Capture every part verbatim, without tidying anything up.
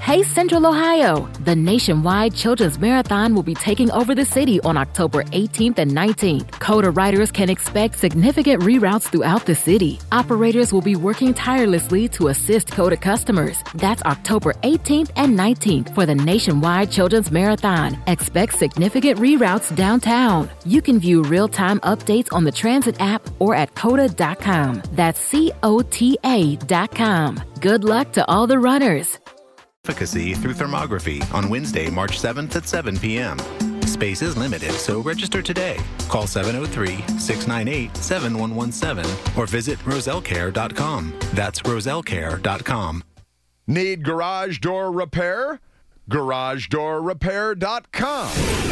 Hey, Central Ohio! The nationwide Children's Marathon will be taking over the city on October eighteenth and nineteenth. COTA riders can expect significant reroutes throughout the city. Operators will be working tirelessly to assist COTA customers. That's October eighteenth and nineteenth for the nationwide Children's Marathon. Expect significant reroutes downtown. You can view real-time updates on the Transit app or at cota dot com. That's C O T A dot com. Good luck to all the runners. Efficacy through thermography on Wednesday, March seventh at seven p.m. Space is limited, so register today. Call seven oh three, six nine eight, seven one one seven or visit roselle care dot com. That's roselle care dot com. Need garage door repair? garage door repair dot com.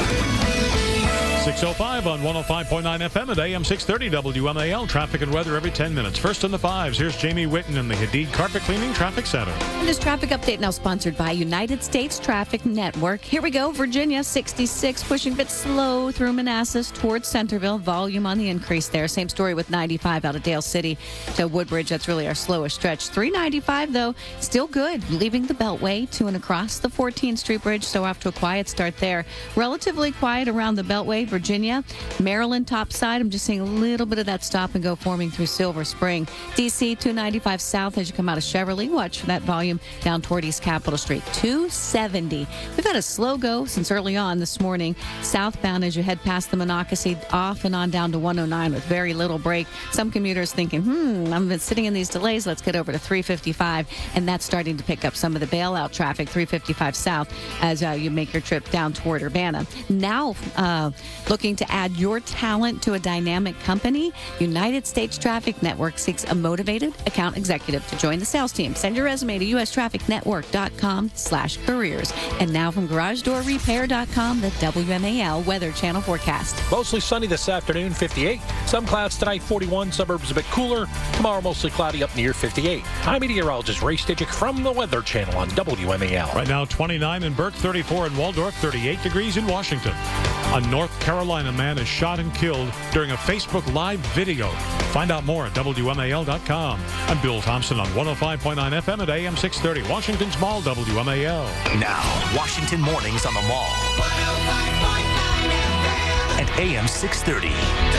six oh five on one oh five point nine F M at A M six thirty W M A L. Traffic and weather every ten minutes. First in the fives, here's Jamie Whitten in the Hadid Carpet Cleaning Traffic Center. And this traffic update now sponsored by United States Traffic Network. Here we go. Virginia, sixty-six, pushing a bit slow through Manassas towards Centerville. Volume on the increase there. Same story with ninety-five out of Dale City to Woodbridge. That's really our slowest stretch. three ninety-five, though, still good. Leaving the Beltway to and across the fourteenth Street Bridge, so off to a quiet start there. Relatively quiet around the Beltway. Virginia, Maryland topside. I'm just seeing a little bit of that stop and go forming through Silver Spring. D C, two ninety-five south as you come out of Cheverly. Watch for that volume down toward East Capitol Street. two seventy. We've had a slow go since early on this morning. Southbound as you head past the Monocacy, off and on down to one oh nine with very little break. Some commuters thinking, hmm, I've been sitting in these delays. Let's get over to three fifty-five. And that's starting to pick up some of the bailout traffic, three fifty-five south, as uh, you make your trip down toward Urbana. Now, uh, looking to add your talent to a dynamic company, United States Traffic Network seeks a motivated account executive to join the sales team. Send your resume to u s traffic network dot com slash careers. And now from garage door repair dot com, the W M A L Weather Channel forecast. Mostly sunny this afternoon, fifty-eight. Some clouds tonight, forty-one. Suburbs a bit cooler. Tomorrow, mostly cloudy up near fifty-eight. I'm meteorologist Ray Stidgick from the Weather Channel on W M A L. Right now, twenty-nine in Burke, thirty-four in Waldorf, thirty-eight degrees in Washington. A North Carolina man is shot and killed during a Facebook Live video. Find out more at W M A L dot com. I'm Bill Thompson on one oh five point nine F M at A M six thirty. Washington's Mall, W M A L. Now, Washington Mornings on the Mall. At A M six thirty.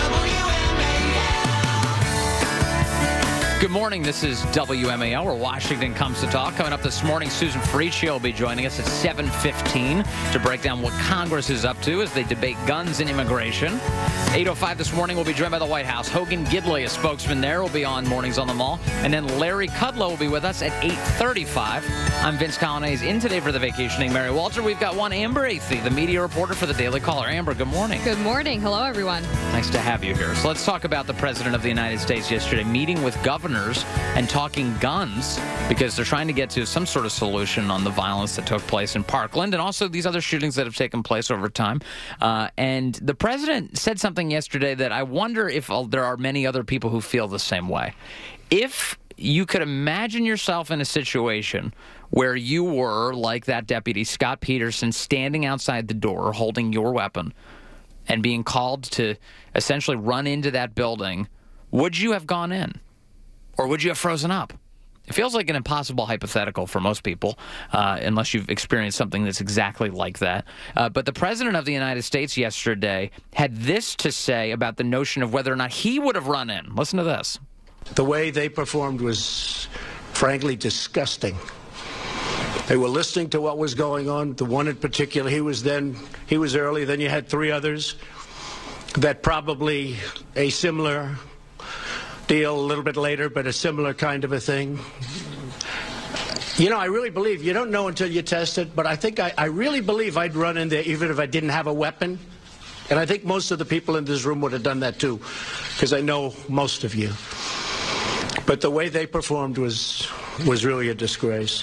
Good morning. This is W M A L, where Washington comes to talk. Coming up this morning, Susan Ferriccio will be joining us at seven fifteen to break down what Congress is up to as they debate guns and immigration. eight oh five this morning, we'll be joined by the White House. Hogan Gidley, a spokesman there, will be on Mornings on the Mall. And then Larry Kudlow will be with us at eight thirty-five. I'm Vince Colonnese, in today for the vacationing Mary Walter. We've got one Amber Athey, the media reporter for the Daily Caller. Amber, good morning. Good morning. Hello, everyone. Nice to have you here. So let's talk about the President of the United States yesterday meeting with governors and talking guns because they're trying to get to some sort of solution on the violence that took place in Parkland and also these other shootings that have taken place over time. Uh, and the president said something yesterday that I wonder if uh, there are many other people who feel the same way. If you could imagine yourself in a situation where you were, like that deputy, Scott Peterson, standing outside the door holding your weapon and being called to essentially run into that building, would you have gone in? Or would you have frozen up? It feels like an impossible hypothetical for most people, uh, unless you've experienced something that's exactly like that. Uh, but the President of the United States yesterday had this to say about the notion of whether or not he would have run in. Listen to this. The way they performed was, frankly, disgusting. They were listening to what was going on. The one in particular, he was then, he was early. Then you had three others that probably a similar deal a little bit later, but a similar kind of a thing. You know, I really believe, you don't know until you test it, but I think I, I really believe I'd run in there even if I didn't have a weapon. And I think most of the people in this room would have done that too, because I know most of you. But the way they performed was was really a disgrace.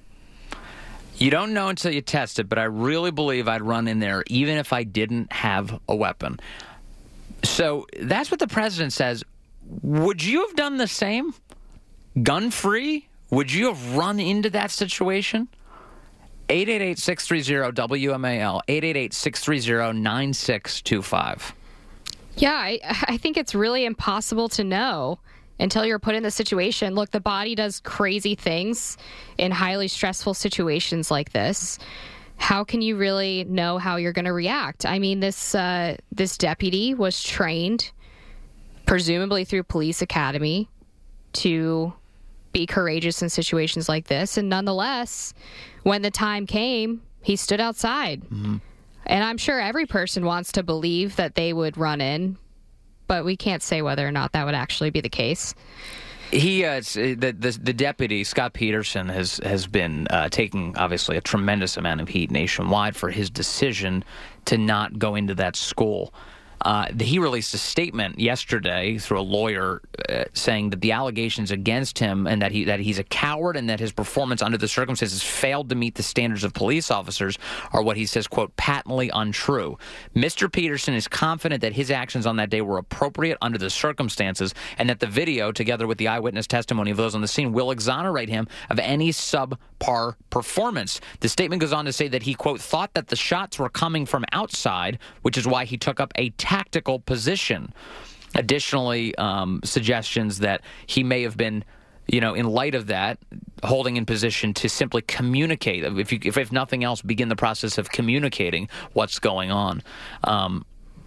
You don't know until you test it, but I really believe I'd run in there even if I didn't have a weapon. So that's what the president says. Would you have done the same? Gun-free? Would you have run into that situation? eight eight eight, six three zero, W M A L, eight eight eight, six three zero, nine six two five. Yeah, I, I think it's really impossible to know. until you're put in the situation. Look, the body does crazy things in highly stressful situations like this. How can you really know how you're going to react? I mean, this uh, this deputy was trained, presumably through police academy, to be courageous in situations like this. And nonetheless, when the time came, he stood outside. Mm-hmm. And I'm sure every person wants to believe that they would run in, but we can't say whether or not that would actually be the case. He, uh, the, the the deputy, Scott Peterson, has has been uh, taking, obviously, a tremendous amount of heat nationwide for his decision to not go into that school. Uh, he released a statement yesterday through a lawyer uh, saying that the allegations against him and that he that he's a coward and that his performance under the circumstances failed to meet the standards of police officers are what he says, quote, patently untrue. Mister Peterson is confident that his actions on that day were appropriate under the circumstances and that the video, together with the eyewitness testimony of those on the scene, will exonerate him of any subpar performance. The statement goes on to say that he, quote, thought that the shots were coming from outside, which is why he took up a tactical position. Additionally, um, suggestions that he may have been, you know, in light of that, holding in position to simply communicate. If, you, if, if nothing else, begin the process of communicating what's going on. Um,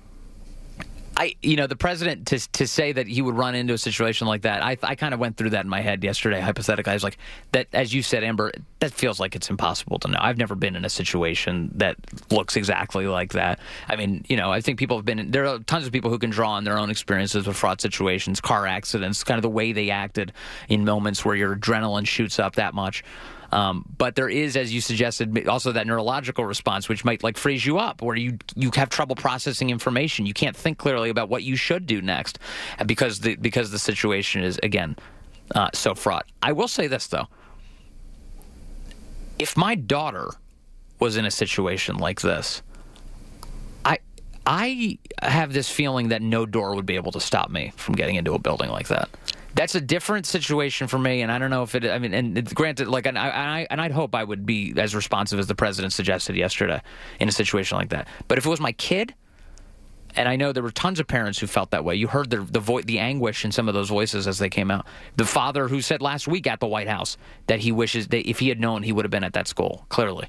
I, you know, the president, to to say that he would run into a situation like that, I I kind of went through that in my head yesterday, hypothetically. I was like, that, as you said, Amber, that feels like it's impossible to know. I've never been in a situation that looks exactly like that. I mean, you know, I think people have been in, there are tons of people who can draw on their own experiences with fraud situations, car accidents, kind of the way they acted in moments where your adrenaline shoots up that much. Um, but there is, as you suggested, also that neurological response, which might like freeze you up, where you you have trouble processing information. You can't think clearly about what you should do next, because the because the situation is, again, uh, so fraught. I will say this, though. If my daughter was in a situation like this, I I have this feeling that no door would be able to stop me from getting into a building like that. That's a different situation for me, and I don't know if it. I mean, and it's granted, like, and I, and I'd hope I would be as responsive as the president suggested yesterday in a situation like that. But if it was my kid, and I know there were tons of parents who felt that way. You heard the the vo- the anguish in some of those voices as they came out. The father who said last week at the White House that he wishes that if he had known, he would have been at that school. Clearly.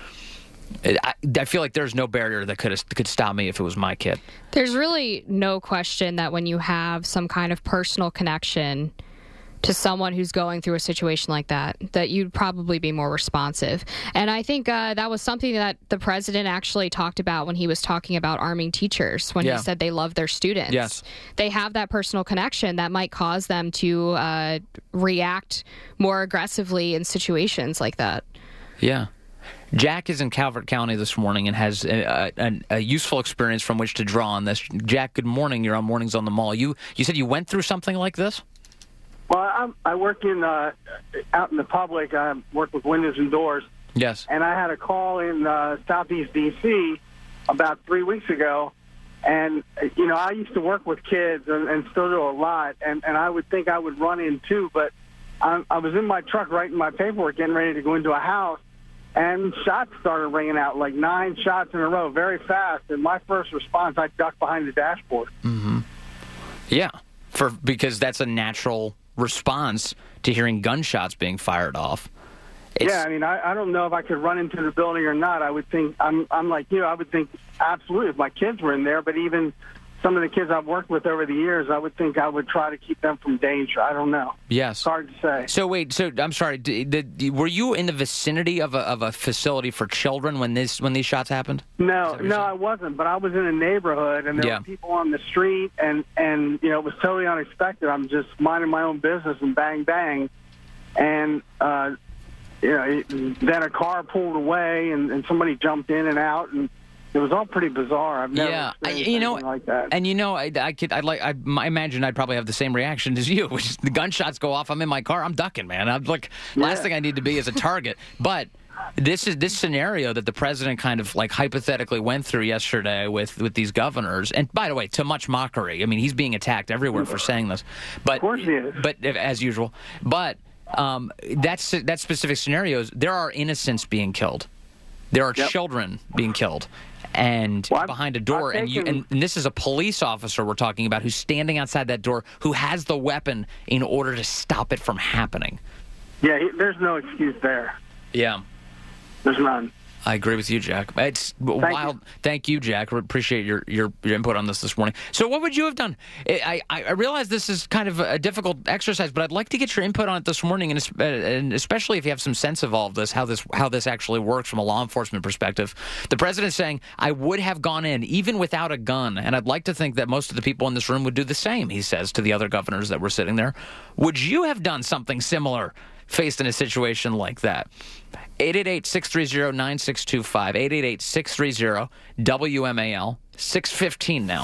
I, I feel like there's no barrier that could could stop me if it was my kid. There's really no question that when you have some kind of personal connection to someone who's going through a situation like that, that you'd probably be more responsive. And I think uh, that was something that the president actually talked about when he was talking about arming teachers, when yeah. he said they love their students. Yes. They have that personal connection that might cause them to uh, react more aggressively in situations like that. Yeah. Jack is in Calvert County this morning and has a, a, a useful experience from which to draw on this. Jack, good morning. You're on Mornings on the Mall. You you said you went through something like this? Well, I'm, I work in uh, out in the public. I work with windows and doors. Yes. And I had a call in uh, Southeast D C about three weeks ago. And, you know, I used to work with kids and, and still do a lot. And, and I would think I would run in, too. But I, I was in my truck writing my paperwork, getting ready to go into a house. And shots started ringing out, like nine shots in a row, very fast. And my first response, I ducked behind the dashboard. Mm-hmm. Yeah, for because that's a natural response to hearing gunshots being fired off. It's... Yeah, I mean, I, I don't know if I could run into the building or not. I would think, I'm, I'm like you, I would think absolutely if my kids were in there. But even some of the kids I've worked with over the years, I would think I would try to keep them from danger. I don't know. Yes. It's hard to say. So wait, so I'm sorry. Did, did, were you in the vicinity of a, of a facility for children when this when these shots happened? No, no, I wasn't. But I was in a neighborhood, and there yeah. were people on the street, and, and you know, it was totally unexpected. I'm just minding my own business, and bang, bang. And, uh, you know, then a car pulled away, and, and somebody jumped in and out, and it was all pretty bizarre. I've never yeah, experienced you know, anything like that. And you know, I, I could, I'd like, I, I imagine I'd probably have the same reaction as you, which is the gunshots go off. I'm in my car. I'm ducking, man. I'm like, yeah. last thing I need to be is a target. But this is this scenario that the president kind of like hypothetically went through yesterday with with these governors. And by the way, to much mockery. I mean, he's being attacked everywhere for saying this. But of course he is. But as usual. But um, that's that specific scenarios. There are innocents being killed. There are yep. children being killed. and well, behind a door, and you and, and this is a police officer we're talking about who's standing outside that door, who has the weapon in order to stop it from happening. Yeah, he, there's no excuse there. Yeah. There's none. I agree with you, Jack. It's Thank wild. You. Thank you, Jack. Appreciate your, your, your input on this this morning. So what would you have done? I, I, I realize this is kind of a difficult exercise, but I'd like to get your input on it this morning, and, and especially if you have some sense of all of this, how this how this actually works from a law enforcement perspective. The president's saying, I would have gone in even without a gun, and I'd like to think that most of the people in this room would do the same, he says to the other governors that were sitting there. Would you have done something similar faced in a situation like that? eight eight eight, six three zero, nine six two five. eight eight eight, six three zero, W M A L. six fifteen now.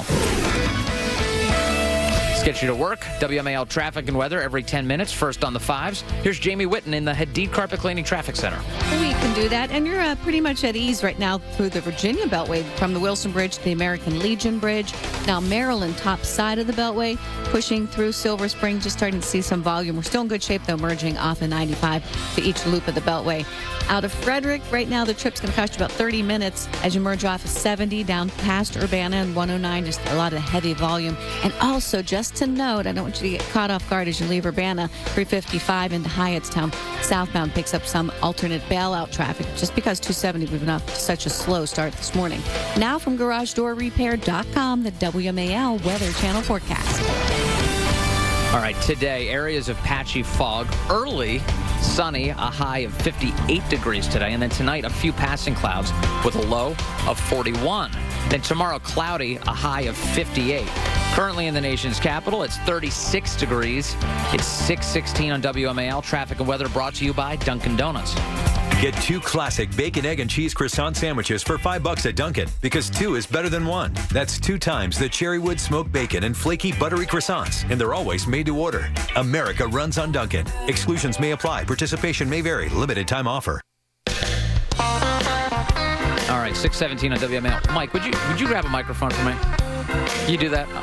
Let's get you to work. W M A L traffic and weather every ten minutes. First on the fives. Here's Jamie Whitten in the Hadid Carpet Cleaning Traffic Center. We can do that. And you're uh, pretty much at ease right now through the Virginia Beltway from the Wilson Bridge to the American Legion Bridge. Now Maryland, top side of the Beltway, pushing through Silver Spring, just starting to see some volume. We're still in good shape, though, merging off of ninety-five to each loop of the Beltway. Out of Frederick, right now the trip's going to cost you about thirty minutes as you merge off of seventy down past Urbana and one oh nine, just a lot of heavy volume. And also, just to note, I don't want you to get caught off guard as you leave Urbana, three fifty-five into Hyattstown. Southbound picks up some alternate bailout traffic just because two seventy moving off to such a slow start this morning. Now from Garage Door Repair dot com, the W M A L Weather Channel forecast. All right, today, areas of patchy fog. Early, sunny, a high of fifty-eight degrees today. And then tonight, a few passing clouds with a low of forty-one. Then tomorrow, cloudy, a high of fifty-eight. Currently in the nation's capital, it's thirty-six degrees. It's six sixteen on W M A L. Traffic and weather brought to you by Dunkin' Donuts. Get two classic bacon, egg, and cheese croissant sandwiches for five bucks at Dunkin', because two is better than one. That's two times the Cherrywood smoked bacon and flaky buttery croissants, and they're always made to order. America runs on Dunkin'. Exclusions may apply. Participation may vary. Limited time offer. All right, six seventeen on W M A L. Mike, would you would you grab a microphone for me? You do that?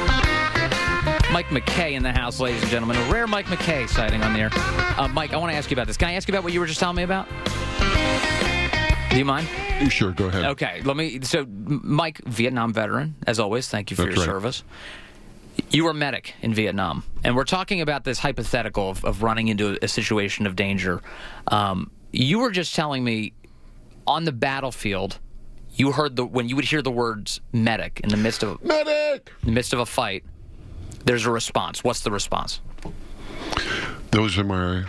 Mike McKay in the house, ladies and gentlemen. A rare Mike McKay sighting on the air. Uh, Mike, I want to ask you about this. Can I ask you about what you were just telling me about? Do you mind? Sure, go ahead. Okay, let me. So, Mike, Vietnam veteran, as always. Thank you for That's your right. service. You were a medic in Vietnam, and we're talking about this hypothetical of, of running into a situation of danger. Um, you were just telling me on the battlefield, you heard the when you would hear the words medic in the midst of medic in the midst of a fight. There's a response. What's the response? Those are my,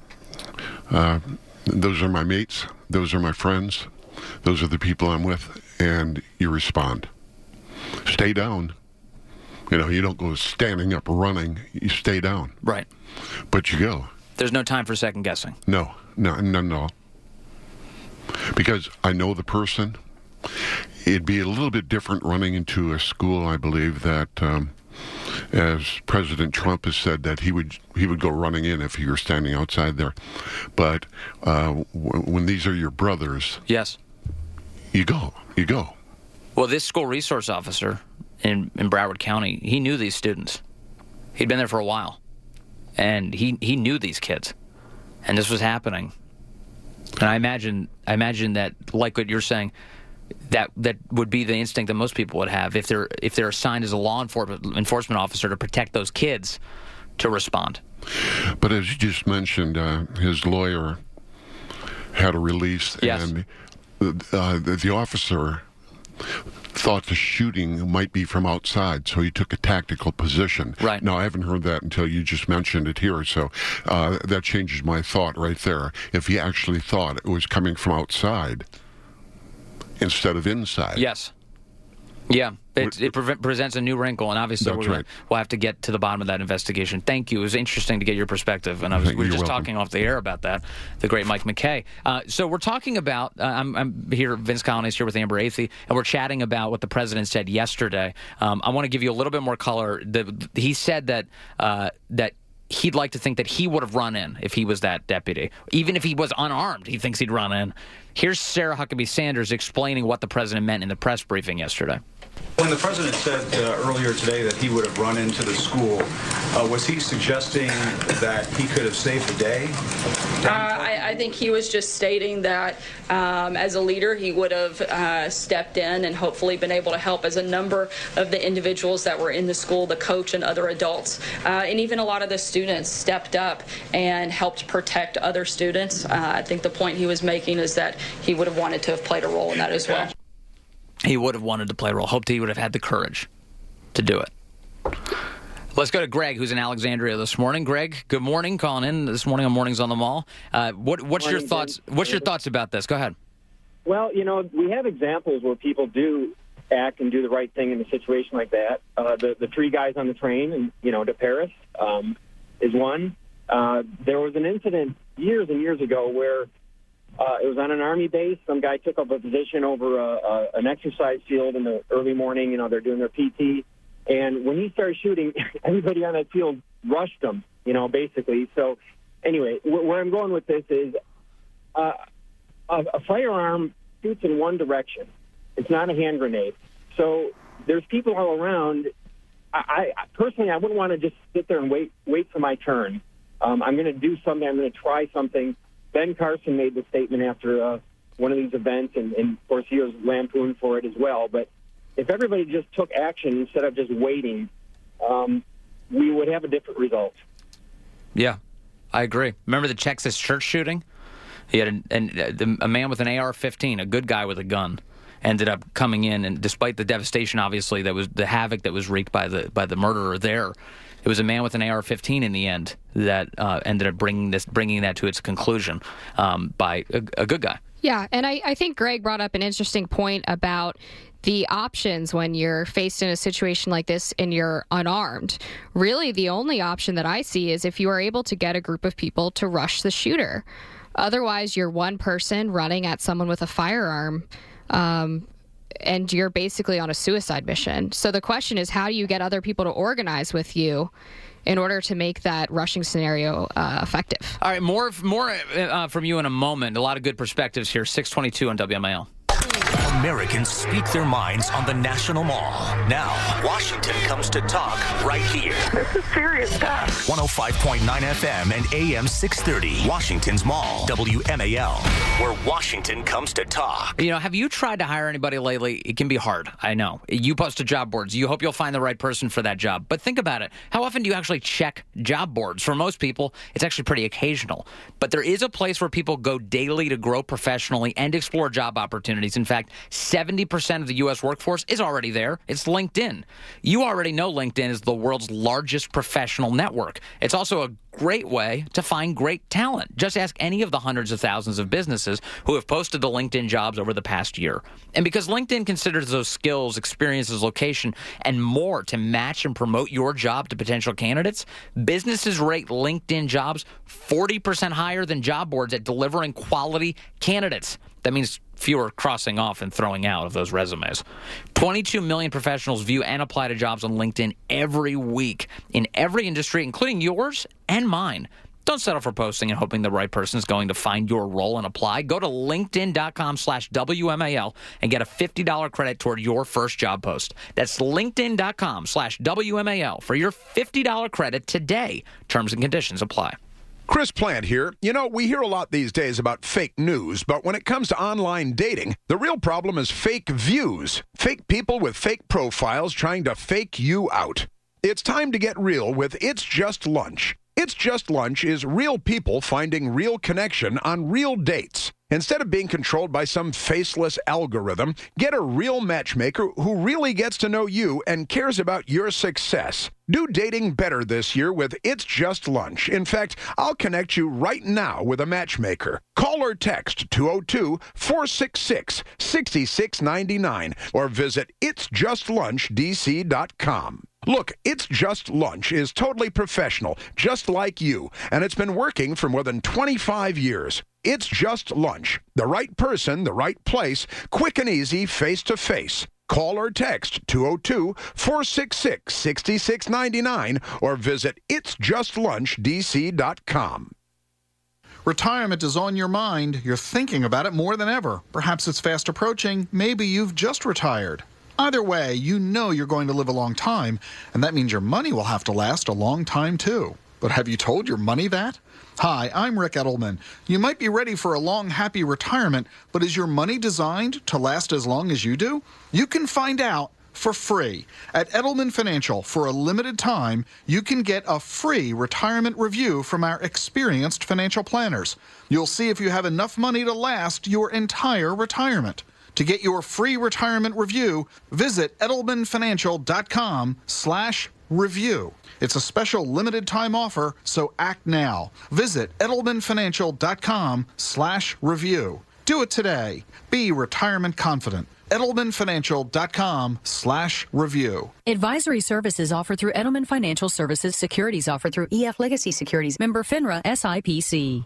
uh, those are my mates. Those are my friends. Those are the people I'm with, and you respond. Stay down. You know, you don't go standing up running. You stay down. Right. But you go. There's no time for second guessing. No, no, no, no. Because I know the person. It'd be a little bit different running into a school, I believe, that, um, as President Trump has said, that he would he would go running in if you were standing outside there. But uh, w- when these are your brothers, yes, you go, you go. Well, this school resource officer in, in Broward County, he knew these students. He'd been there for a while, and he, he knew these kids, and this was happening. And I imagine I imagine that, like what you're saying, that that would be the instinct that most people would have if they're if they're assigned as a law enfor- enforcement officer to protect those kids, to respond. But as you just mentioned, uh, his lawyer had a release, yes. and uh, the, the officer thought the shooting might be from outside, so he took a tactical position. Right. Now, I haven't heard that until you just mentioned it here, so uh, that changes my thought right there. If he actually thought it was coming from outside instead of inside. Yes. Yeah, it, it pre- presents a new wrinkle, and obviously That's we're, right. we'll have to get to the bottom of that investigation. Thank you. It was interesting to get your perspective, and I was, we were You're just welcome. talking off the air about that, the great Mike McKay. Uh, so we're talking about, uh, I'm, I'm here, Vince Colony's here with Amber Athey, and we're chatting about what the president said yesterday. Um, I want to give you a little bit more color. The, he said that uh, that he'd like to think that he would have run in if he was that deputy. Even if he was unarmed, he thinks he'd run in. Here's Sarah Huckabee Sanders explaining what the president meant in the press briefing yesterday. When When the president said uh, earlier today that he would have run into the school, uh, was he suggesting that he could have saved the day? Uh, I, I think he was just stating that um, as a leader, he would have uh, stepped in and hopefully been able to help as a number of the individuals that were in the school, the coach and other adults, uh, and even a lot of the students stepped up and helped protect other students. Uh, I think the point he was making is that he would have wanted to have played a role in that as well. He would have wanted to play a role. Hoped he would have had the courage to do it. Let's go to Greg, who's in Alexandria this morning. Greg, good morning. Calling in this morning on Mornings on the Mall. Uh, what, what's morning, your thoughts? Ben. What's your thoughts about this? Go ahead. Well, you know, we have examples where people do act and do the right thing in a situation like that. Uh, the the three guys on the train, and you know, to Paris um, is one. Uh, there was an incident years and years ago where uh, it was on an Army base. Some guy took up a position over a, a, an exercise field in the early morning. You know, they're doing their P T. And when he started shooting, everybody on that field rushed him, you know, basically. So anyway, wh- where I'm going with this is uh, a, a firearm shoots in one direction. It's not a hand grenade. So there's people all around. I, I personally, I wouldn't want to just sit there and wait wait for my turn. Um, I'm going to do something. I'm going to try something. Ben Carson made the statement after uh, one of these events, and, and, of course, he was lampooned for it as well. But if everybody just took action instead of just waiting, um, we would have a different result. Yeah, I agree. Remember the Texas church shooting? He had an, an, a man with an A R fifteen, a good guy with a gun, ended up coming in, and despite the devastation, obviously, that was the havoc that was wreaked by the by the murderer there, it was a man with an A R fifteen in the end that uh, ended up bringing this bringing that to its conclusion um, by a, a good guy. Yeah, and I, I think Greg brought up an interesting point about the options when you're faced in a situation like this and you're unarmed. Really, the only option that I see is if you are able to get a group of people to rush the shooter. Otherwise, you're one person running at someone with a firearm, um, and you're basically on a suicide mission. So the question is, how do you get other people to organize with you in order to make that rushing scenario uh, effective? All right, more more uh, from you in a moment. A lot of good perspectives here. six twenty-two on W M A L. Americans speak their minds on the National Mall. Now, Washington comes to talk right here. This is serious stuff. one oh five point nine F M and A M six thirty. Washington's Mall. W M A L, where Washington comes to talk. You know, have you tried to hire anybody lately? It can be hard. I know. You post to job boards. You hope you'll find the right person for that job. But think about it. How often do you actually check job boards? For most people, it's actually pretty occasional. But there is a place where people go daily to grow professionally and explore job opportunities. In fact, seventy percent of the U S workforce is already there. It's LinkedIn. You already know LinkedIn is the world's largest professional network. It's also a great way to find great talent. Just ask any of the hundreds of thousands of businesses who have posted to LinkedIn jobs over the past year. And because LinkedIn considers those skills, experiences, location, and more to match and promote your job to potential candidates, businesses rate LinkedIn jobs forty percent higher than job boards at delivering quality candidates. That means fewer crossing off and throwing out of those resumes. twenty-two million professionals view and apply to jobs on LinkedIn every week in every industry, including yours and mine. Don't settle for posting and hoping the right person is going to find your role and apply. Go to linkedin.com slash WMAL and get a fifty dollars credit toward your first job post. That's linkedin.com slash WMAL for your fifty dollars credit today. Terms and conditions apply. Chris Plant here. You know, we hear a lot these days about fake news, but when it comes to online dating, the real problem is fake views. Fake people with fake profiles trying to fake you out. It's time to get real with It's Just Lunch. It's Just Lunch is real people finding real connection on real dates. Instead of being controlled by some faceless algorithm, get a real matchmaker who really gets to know you and cares about your success. Do dating better this year with It's Just Lunch. In fact, I'll connect you right now with a matchmaker. Call or text two oh two, four six six, six six nine nine or visit its just lunch d c dot com. Look, It's Just Lunch is totally professional, just like you, and it's been working for more than twenty-five years. It's Just Lunch. The right person, the right place, quick and easy, face-to-face. Call or text two oh two, four six six, six six nine nine or visit its just lunch d c dot com. Retirement is on your mind. You're thinking about it more than ever. Perhaps it's fast approaching. Maybe you've just retired. Either way, you know you're going to live a long time, and that means your money will have to last a long time, too. But have you told your money that? Hi, I'm Rick Edelman. You might be ready for a long, happy retirement, but is your money designed to last as long as you do? You can find out for free. At Edelman Financial, for a limited time, you can get a free retirement review from our experienced financial planners. You'll see if you have enough money to last your entire retirement. To get your free retirement review, visit edelmanfinancial.com slash review. It's a special limited time offer, so act now. Visit edelmanfinancial.com slash review. Do it today. Be retirement confident. edelmanfinancial.com slash review. Advisory services offered through Edelman Financial Services. Securities offered through E F Legacy Securities. Member FINRA S I P C.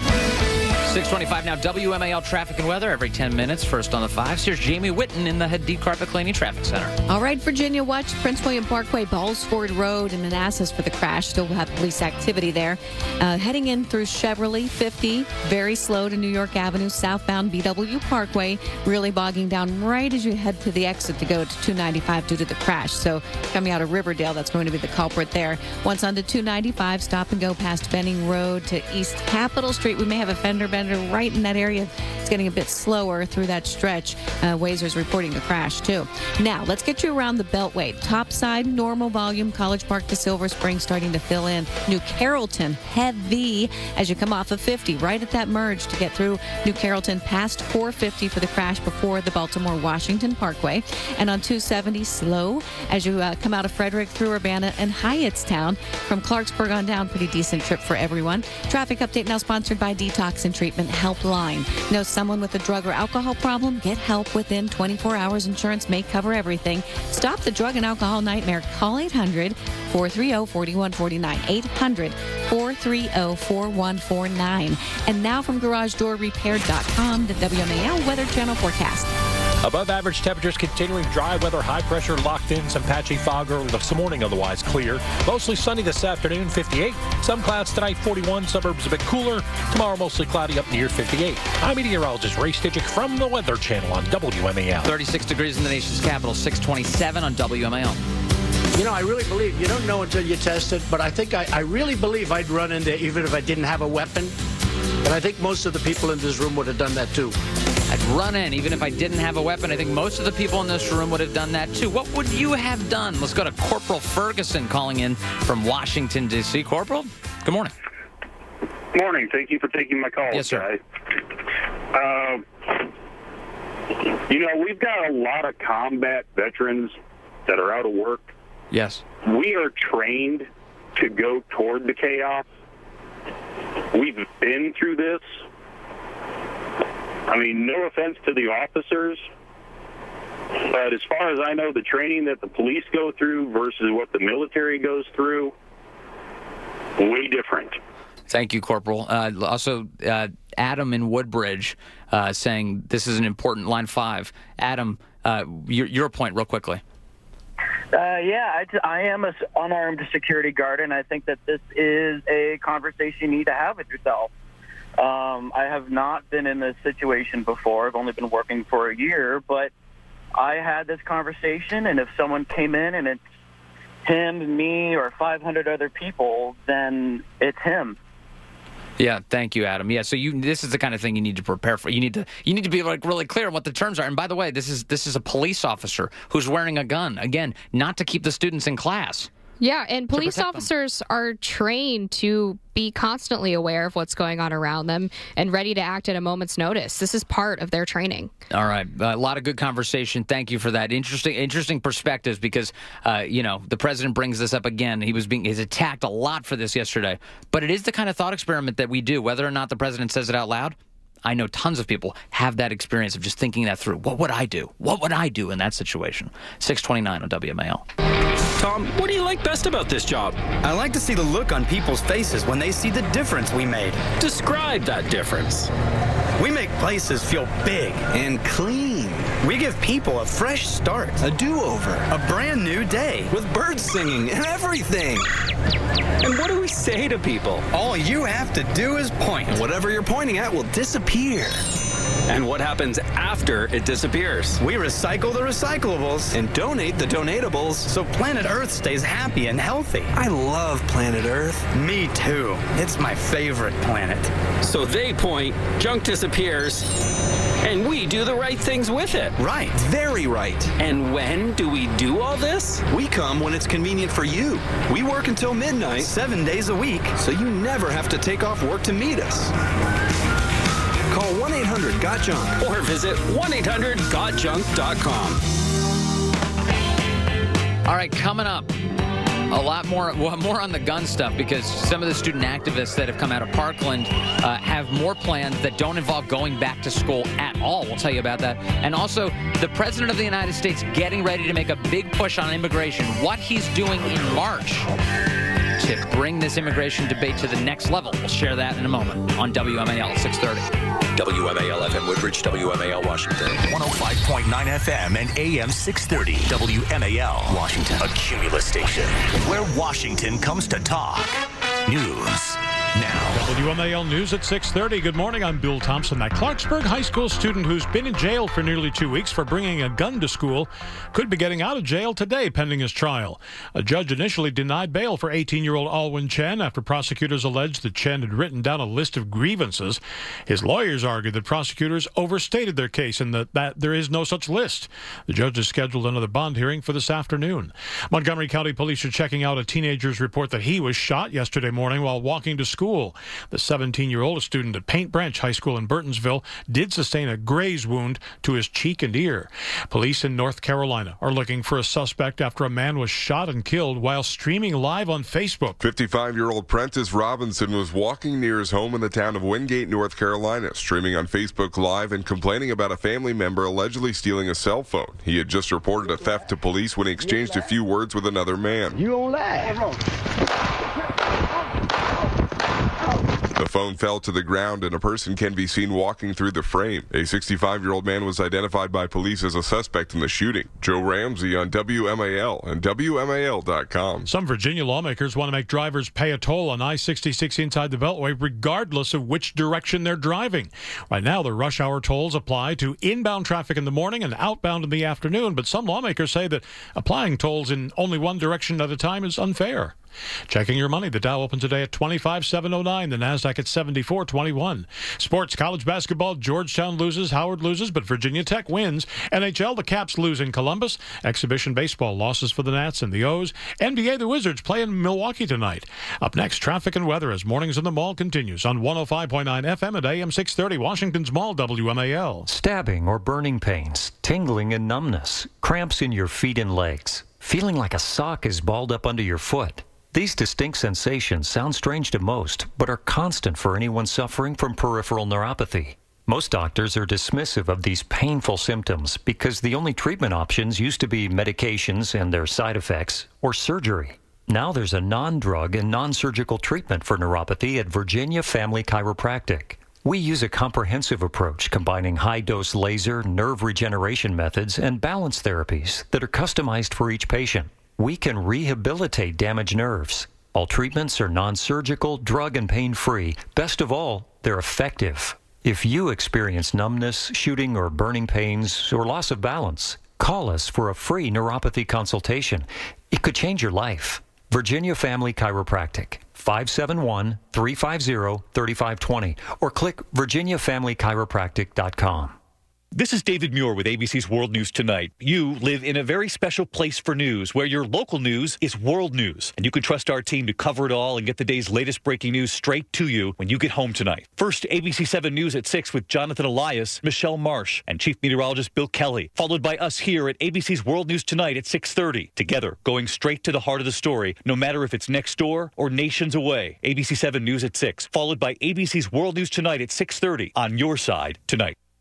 six twenty-five now, W M A L traffic and weather every ten minutes. First on the fives, here's Jamie Whitten in the Hadid Carpet Cleaning Traffic Center. All right, Virginia, watch Prince William Parkway, Ballsford Road, and Manassas for the crash. Still have police activity there. Uh, heading in through Chevrolet, fifty, very slow to New York Avenue, southbound B W Parkway, really bogging down right as you head to the exit to go to two ninety-five due to the crash. So coming out of Riverdale, that's going to be the culprit there. Once onto two ninety-five, stop and go past Benning Road to East Capitol Street. We may have a fender bender right in that area. It's getting a bit slower through that stretch. Uh, Wazer's reporting a crash, too. Now, let's get you around the Beltway. Top side, normal volume. College Park to Silver Spring starting to fill in. New Carrollton, heavy as you come off of fifty. Right at that merge to get through New Carrollton past four fifty for the crash before the Baltimore-Washington Parkway. And on two seventy, slow as you uh, come out of Frederick through Urbana and Hyattstown. From Clarksburg on down, pretty decent trip for everyone. Traffic update now sponsored by Detox and Treatment Helpline. Know someone with a drug or alcohol problem? Get help within twenty-four hours. Insurance may cover everything. Stop the drug and alcohol nightmare. Call eight hundred, four three zero, four one four nine. eight hundred, four three zero, four one four nine. And now from garage door repair dot com, the W M A L Weather Channel forecast. Above average temperatures, continuing dry weather, high pressure locked in, some patchy fog early this morning, otherwise clear. Mostly sunny this afternoon, fifty-eight. Some clouds tonight, forty-one. Suburbs a bit cooler. Tomorrow, mostly cloudy up near fifty-eight. I'm meteorologist Ray Stidgick from the Weather Channel on W M A L. thirty-six degrees in the nation's capital, six twenty-seven on W M A L. You know, I really believe, you don't know until you test it, but I think I, I really believe I'd run in there even if I didn't have a weapon. And I think most of the people in this room would have done that too. I'd run in even if I didn't have a weapon. I think most of the people in this room would have done that too. What would you have done? Let's go to Corporal Ferguson calling in from Washington, D C Corporal, good morning. Morning. Thank you for taking my call. Yes, sir. Uh, you know, we've got a lot of combat veterans that are out of work. Yes. We are trained to go toward the chaos. We've been through this. I mean, no offense to the officers, but as far as I know, the training that the police go through versus what the military goes through, way different. Thank you, Corporal. Uh, also, uh, Adam in Woodbridge uh, saying this is an important line five. Adam, uh, your, your point real quickly. Uh, yeah, I, t- I am an unarmed security guard, and I think that this is a conversation you need to have with yourself. Um, I have not been in this situation before. I've only been working for a year, but I had this conversation, and if someone came in and it's him, me, or five hundred other people, then it's him. Yeah, thank you, Adam. Yeah, so you this is the kind of thing you need to prepare for. You need to you need to be like really clear on what the terms are. And by the way, this is this is a police officer who's wearing a gun. Again, not to keep the students in class. Yeah, and police officers are trained to be constantly aware of what's going on around them and ready to act at a moment's notice. This is part of their training. All right. A lot of good conversation. Thank you for that. Interesting interesting perspectives because, uh, you know, the president brings this up again. He was being he's attacked a lot for this yesterday. But it is the kind of thought experiment that we do, whether or not the president says it out loud. I know tons of people have that experience of just thinking that through. What would I do? What would I do in that situation? six twenty-nine on W M A L. Tom, what do you like best about this job? I like to see the look on people's faces when they see the difference we made. Describe that difference. We make places feel big and clean. We give people a fresh start, a do-over, a brand new day with birds singing and everything. And what do we say to people? All you have to do is point. Whatever you're pointing at will disappear. And what happens after it disappears? We recycle the recyclables and donate the donatables so planet Earth stays happy and healthy. I love planet Earth. Me too. It's my favorite planet. So they point, junk disappears, and we do the right things with it. Right. Very right. And when do we do all this? We come when it's convenient for you. We work until midnight, seven days a week, so you never have to take off work to meet us. Call one eight hundred got junk or visit one eight hundred got junk dot com. All right, coming up, a lot more well, more on the gun stuff, because some of the student activists that have come out of Parkland uh, have more plans that don't involve going back to school at all. We'll tell you about that. And also, the President of the United States getting ready to make a big push on immigration, what he's doing in March to bring this immigration debate to the next level. We'll share that in a moment on W M A L six thirty. W M A L F M Woodbridge, W M A L Washington. one oh five point nine F M and A M six thirty. W M A L Washington. A Cumulus station where Washington comes to talk. News now. W M A L News at six thirty. Good morning. I'm Bill Thompson. That Clarksburg high school student who's been in jail for nearly two weeks for bringing a gun to school could be getting out of jail today pending his trial. A judge initially denied bail for eighteen-year-old Alwyn Chen after prosecutors alleged that Chen had written down a list of grievances. His lawyers argued that prosecutors overstated their case and that, that there is no such list. The judge has scheduled another bond hearing for this afternoon. Montgomery County Police are checking out a teenager's report that he was shot yesterday morning while walking to school. The seventeen-year-old, a student at Paint Branch High School in Burtonsville, did sustain a graze wound to his cheek and ear. Police in North Carolina are looking for a suspect after a man was shot and killed while streaming live on Facebook. fifty-five-year-old Prentice Robinson was walking near his home in the town of Wingate, North Carolina, streaming on Facebook Live and complaining about a family member allegedly stealing a cell phone. He had just reported a theft to police when he exchanged a few words with another man. You don't lie. The phone fell to the ground and a person can be seen walking through the frame. A sixty-five-year-old man was identified by police as a suspect in the shooting. Joe Ramsey on W M A L and W M A L dot com. Some Virginia lawmakers want to make drivers pay a toll on I sixty-six inside the Beltway regardless of which direction they're driving. Right now, the rush hour tolls apply to inbound traffic in the morning and outbound in the afternoon, but some lawmakers say that applying tolls in only one direction at a time is unfair. Checking your money. The Dow opened today at twenty-five thousand seven hundred nine. The Nasdaq at seventy-four twenty-one. Sports, college basketball. Georgetown loses. Howard loses, but Virginia Tech wins. N H L, the Caps lose in Columbus. Exhibition baseball losses for the Nats and the O's. N B A, the Wizards play in Milwaukee tonight. Up next, traffic and weather as Mornings in the Mall continues on one oh five point nine F M at A M six thirty. Washington's Mall, W M A L. Stabbing or burning pains, tingling and numbness, cramps in your feet and legs, feeling like a sock is balled up under your foot. These distinct sensations sound strange to most, but are constant for anyone suffering from peripheral neuropathy. Most doctors are dismissive of these painful symptoms because the only treatment options used to be medications and their side effects or surgery. Now there's a non-drug and non-surgical treatment for neuropathy at Virginia Family Chiropractic. We use a comprehensive approach combining high-dose laser, nerve regeneration methods, and balance therapies that are customized for each patient. We can rehabilitate damaged nerves. All treatments are non-surgical, drug and pain-free. Best of all, they're effective. If you experience numbness, shooting or burning pains, or loss of balance, call us for a free neuropathy consultation. It could change your life. Virginia Family Chiropractic, five seven one, three five zero, three five two zero, or click virginia family chiropractic dot com. This is David Muir with A B C's World News Tonight. You live in a very special place for news, where your local news is world news. And you can trust our team to cover it all and get the day's latest breaking news straight to you when you get home tonight. First, A B C seven News at six with Jonathan Elias, Michelle Marsh, and Chief Meteorologist Bill Kelly. Followed by us here at A B C's World News Tonight at six thirty. Together, going straight to the heart of the story, no matter if it's next door or nations away. A B C seven News at six. Followed by A B C's World News Tonight at six thirty. On your side tonight.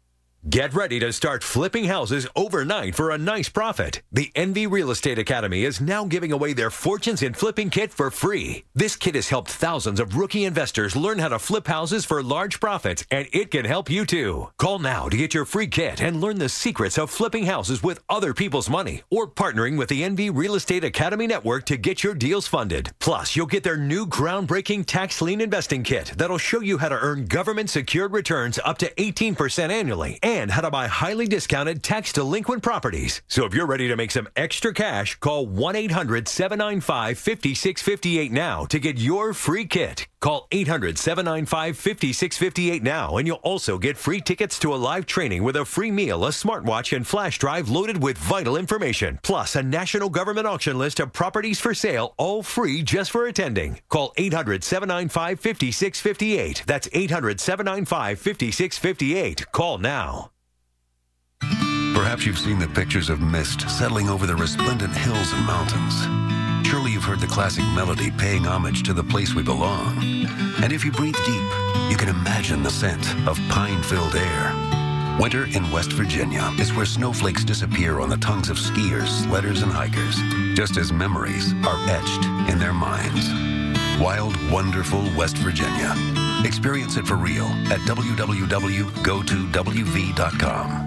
Get ready to start flipping houses overnight for a nice profit. The Envy Real Estate Academy is now giving away their Fortunes in Flipping kit for free. This kit has helped thousands of rookie investors learn how to flip houses for large profits, and it can help you too. Call now to get your free kit and learn the secrets of flipping houses with other people's money, or partnering with the Envy Real Estate Academy Network to get your deals funded. Plus, you'll get their new groundbreaking tax lien investing kit that'll show you how to earn government-secured returns up to eighteen percent annually, and how to buy highly discounted tax-delinquent properties. So if you're ready to make some extra cash, call one eight hundred seven nine five five six five eight now to get your free kit. Call eight hundred seven nine five five six five eight now, and you'll also get free tickets to a live training with a free meal, a smartwatch, and flash drive loaded with vital information, plus a national government auction list of properties for sale, all free just for attending. Call eight hundred seven nine five five six five eight. That's eight hundred seven nine five five six five eight. Call now. Perhaps you've seen the pictures of mist settling over the resplendent hills and mountains. Surely you've heard the classic melody paying homage to the place we belong. And if you breathe deep, you can imagine the scent of pine-filled air. Winter in West Virginia is where snowflakes disappear on the tongues of skiers, sledders, and hikers, just as memories are etched in their minds. Wild, wonderful West Virginia. Experience it for real at w w w dot go to w v dot com.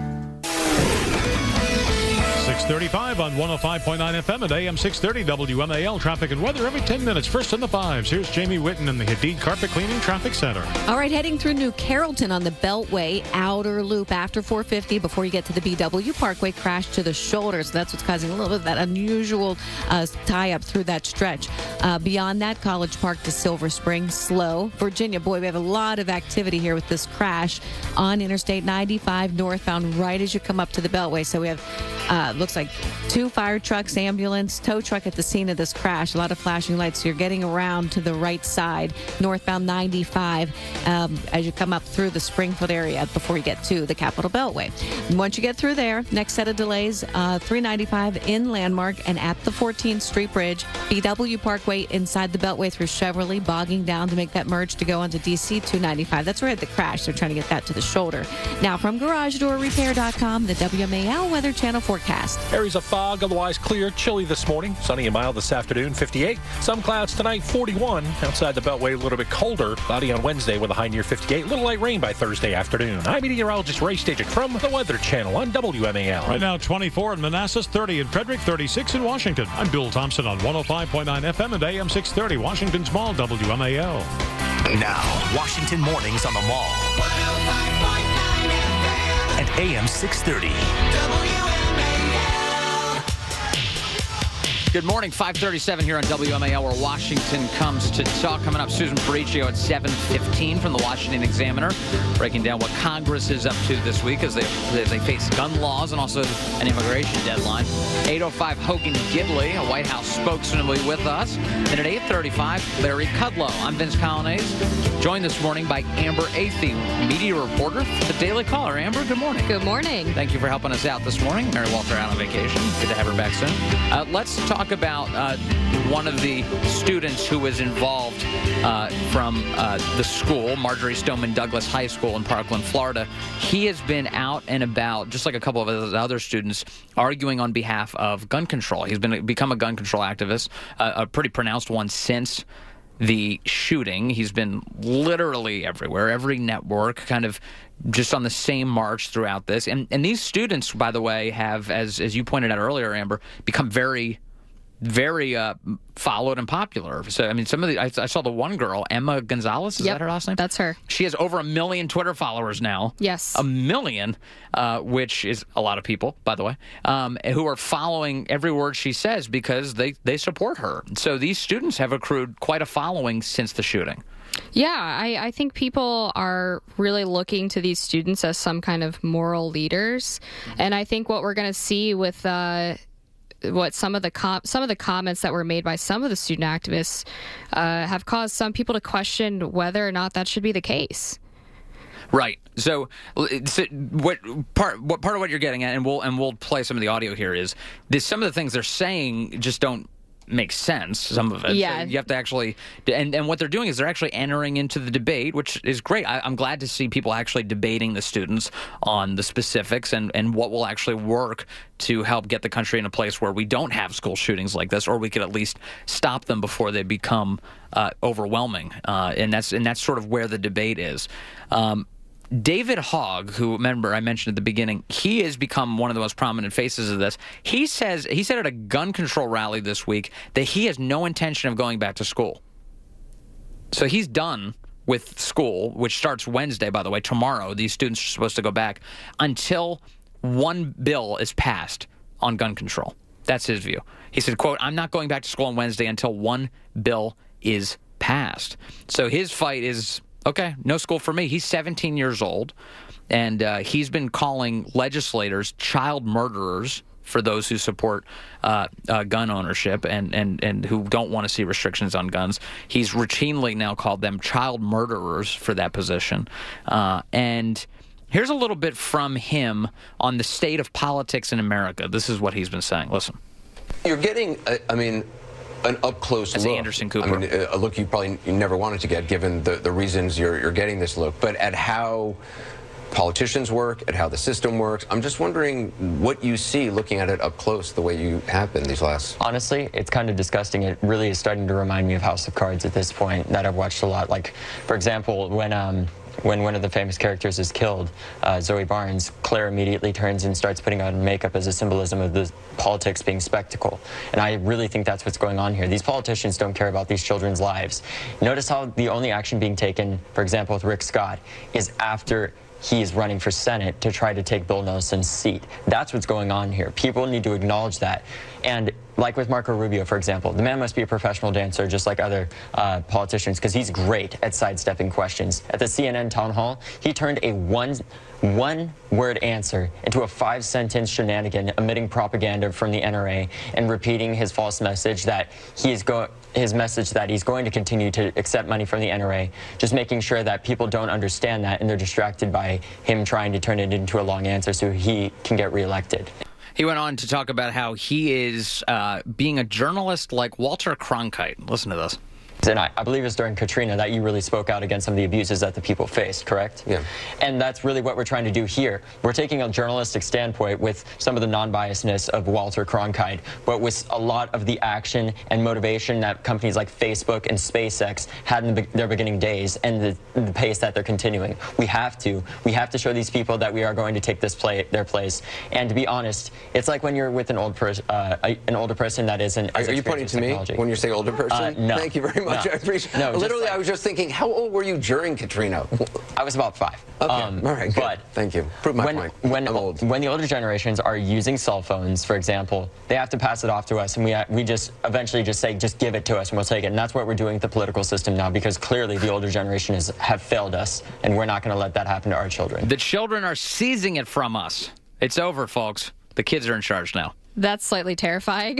six thirty-five on one oh five point nine F M at A M six thirty W M A L. Traffic and weather every ten minutes. First in the fives. Here's Jamie Whitten in the Hadid Carpet Cleaning Traffic Center. All right, heading through New Carrollton on the Beltway outer loop after four fifty before you get to the B W Parkway. Crash to the shoulder. So that's what's causing a little bit of that unusual uh, tie-up through that stretch. Uh, beyond that, College Park to Silver Spring, slow. Virginia, boy, we have a lot of activity here with this crash on Interstate ninety-five northbound right as you come up to the Beltway. So we have, uh, looks like two fire trucks, ambulance, tow truck at the scene of this crash. A lot of flashing lights. So you're getting around to the right side, northbound ninety-five, um, as you come up through the Springfield area before you get to the Capitol Beltway. And once you get through there, next set of delays, uh, three ninety-five in Landmark and at the fourteenth Street Bridge, B W Parkway inside the Beltway through Cheverly, bogging down to make that merge to go onto D C two ninety-five. That's where I had the crash. They're trying to get that to the shoulder. Now from Garage Door Repair dot com, the W M A L Weather Channel forecast. Areas of fog, otherwise clear, chilly this morning. Sunny and mild this afternoon, fifty-eight. Some clouds tonight, forty-one. Outside the Beltway, a little bit colder. Cloudy on Wednesday with a high near fifty-eight. Little light rain by Thursday afternoon. I'm meteorologist Ray Stajic from the Weather Channel on W M A L. Right now, twenty-four in Manassas, thirty in Frederick, thirty-six in Washington. I'm Bill Thompson on one oh five point nine F M and A M six thirty, Washington's Mall, W M A L. Now, Washington Mornings on the Mall. And A M six thirty. Good morning, five thirty-seven here on W M A L, where Washington comes to talk. Coming up, Susan Paricchio at seven fifteen from the Washington Examiner, breaking down what Congress is up to this week as they, as they face gun laws and also an immigration deadline. eight oh five, Hogan Gidley, a White House spokesman, will be with us. And at eight thirty-five, Larry Kudlow. I'm Vince Colonnese, joined this morning by Amber Athey, media reporter for the Daily Caller. Amber, good morning. Good morning. Thank you for helping us out this morning. Mary Walter out on vacation. Good to have her back soon. Uh, let's talk about uh, one of the students who was involved uh, from uh, the school, Marjory Stoneman Douglas High School in Parkland, Florida. He has been out and about, just like a couple of other students, arguing on behalf of gun control. He's been become a gun control activist, uh, a pretty pronounced one since the shooting. He's been literally everywhere, every network, kind of just on the same march throughout this. And and these students, by the way, have, as as you pointed out earlier, Amber, become very, very uh, followed and popular. So, I mean, some of the, I, I saw the one girl, Emma Gonzalez, is yep, that her last name? That's her. She has over a million Twitter followers now. Yes. A million, uh, which is a lot of people, by the way, um, who are following every word she says because they, they support her. So these students have accrued quite a following since the shooting. Yeah, I, I think people are really looking to these students as some kind of moral leaders. And I think what we're going to see with uh, what some of the com- some of the comments that were made by some of the student activists uh, have caused some people to question whether or not that should be the case. Right. So, so what part what part of what you're getting at, and we'll and we'll play some of the audio here, is this, some of the things they're saying just don't makes sense, some of it. Yeah. So you have to actually, and, and what they're doing is they're actually entering into the debate, which is great. I, I'm glad to see people actually debating the students on the specifics and, and what will actually work to help get the country in a place where we don't have school shootings like this, or we could at least stop them before they become uh, overwhelming. Uh, and that's and that's sort of where the debate is. Um, David Hogg, who, remember I mentioned at the beginning, he has become one of the most prominent faces of this. He says he said at a gun control rally this week that he has no intention of going back to school. So he's done with school, which starts Wednesday, by the way. Tomorrow, these students are supposed to go back until one bill is passed on gun control. That's his view. He said, quote, I'm not going back to school on Wednesday until one bill is passed. So his fight is... okay, no school for me. He's seventeen years old, and uh, he's been calling legislators child murderers for those who support uh, uh, gun ownership and, and, and who don't want to see restrictions on guns. He's routinely now called them child murderers for that position. Uh, and here's a little bit from him on the state of politics in America. This is what he's been saying. Listen. You're getting, uh, I mean... an up-close That's look. Anderson Cooper. I mean, a look you probably never wanted to get, given the, the reasons you're, you're getting this look. But at how politicians work, at how the system works, I'm just wondering what you see looking at it up close the way you have been these last... Honestly, it's kind of disgusting. It really is starting to remind me of House of Cards at this point that I've watched a lot. Like, for example, when... um. When one of the famous characters is killed, uh, Zoe Barnes, Claire immediately turns and starts putting on makeup as a symbolism of the politics being spectacle. And I really think that's what's going on here. These politicians don't care about these children's lives. Notice how the only action being taken, for example, with Rick Scott, is after he is running for Senate to try to take Bill Nelson's seat. That's what's going on here. People need to acknowledge that. And like with Marco Rubio, for example, the man must be a professional dancer just like other uh, politicians, because he's great at sidestepping questions. At the C N N town hall, he turned a one, one-word answer into a five-sentence shenanigan, emitting propaganda from the N R A and repeating his false message that he is going... his message that he's going to continue to accept money from the N R A, just making sure that people don't understand that and they're distracted by him trying to turn it into a long answer so he can get reelected. He went on to talk about how he is uh, being a journalist like Walter Cronkite. Listen to this. And I, I believe it was during Katrina that you really spoke out against some of the abuses that the people faced, correct? Yeah. And that's really what we're trying to do here. We're taking a journalistic standpoint with some of the non-biasedness of Walter Cronkite, but with a lot of the action and motivation that companies like Facebook and SpaceX had in the, their beginning days and the, the pace that they're continuing. We have to. We have to show these people that we are going to take this play, their place. And to be honest, it's like when you're with an old person, uh, an older person that isn't. Are, are you pointing to technology. me when you say older person? Uh, no. Thank you very much. No. I appreciate No, Literally, like, I was just thinking, how old were you during Katrina? I was about five. Okay, um, all right, good. But thank you. Prove my when, point. When, I'm old. When the older generations are using cell phones, for example, they have to pass it off to us, and we we just eventually just say, just give it to us, and we'll take it. And that's what we're doing with the political system now, because clearly the older generation is, have failed us, and we're not going to let that happen to our children. The children are seizing it from us. It's over, folks. The kids are in charge now. That's slightly terrifying.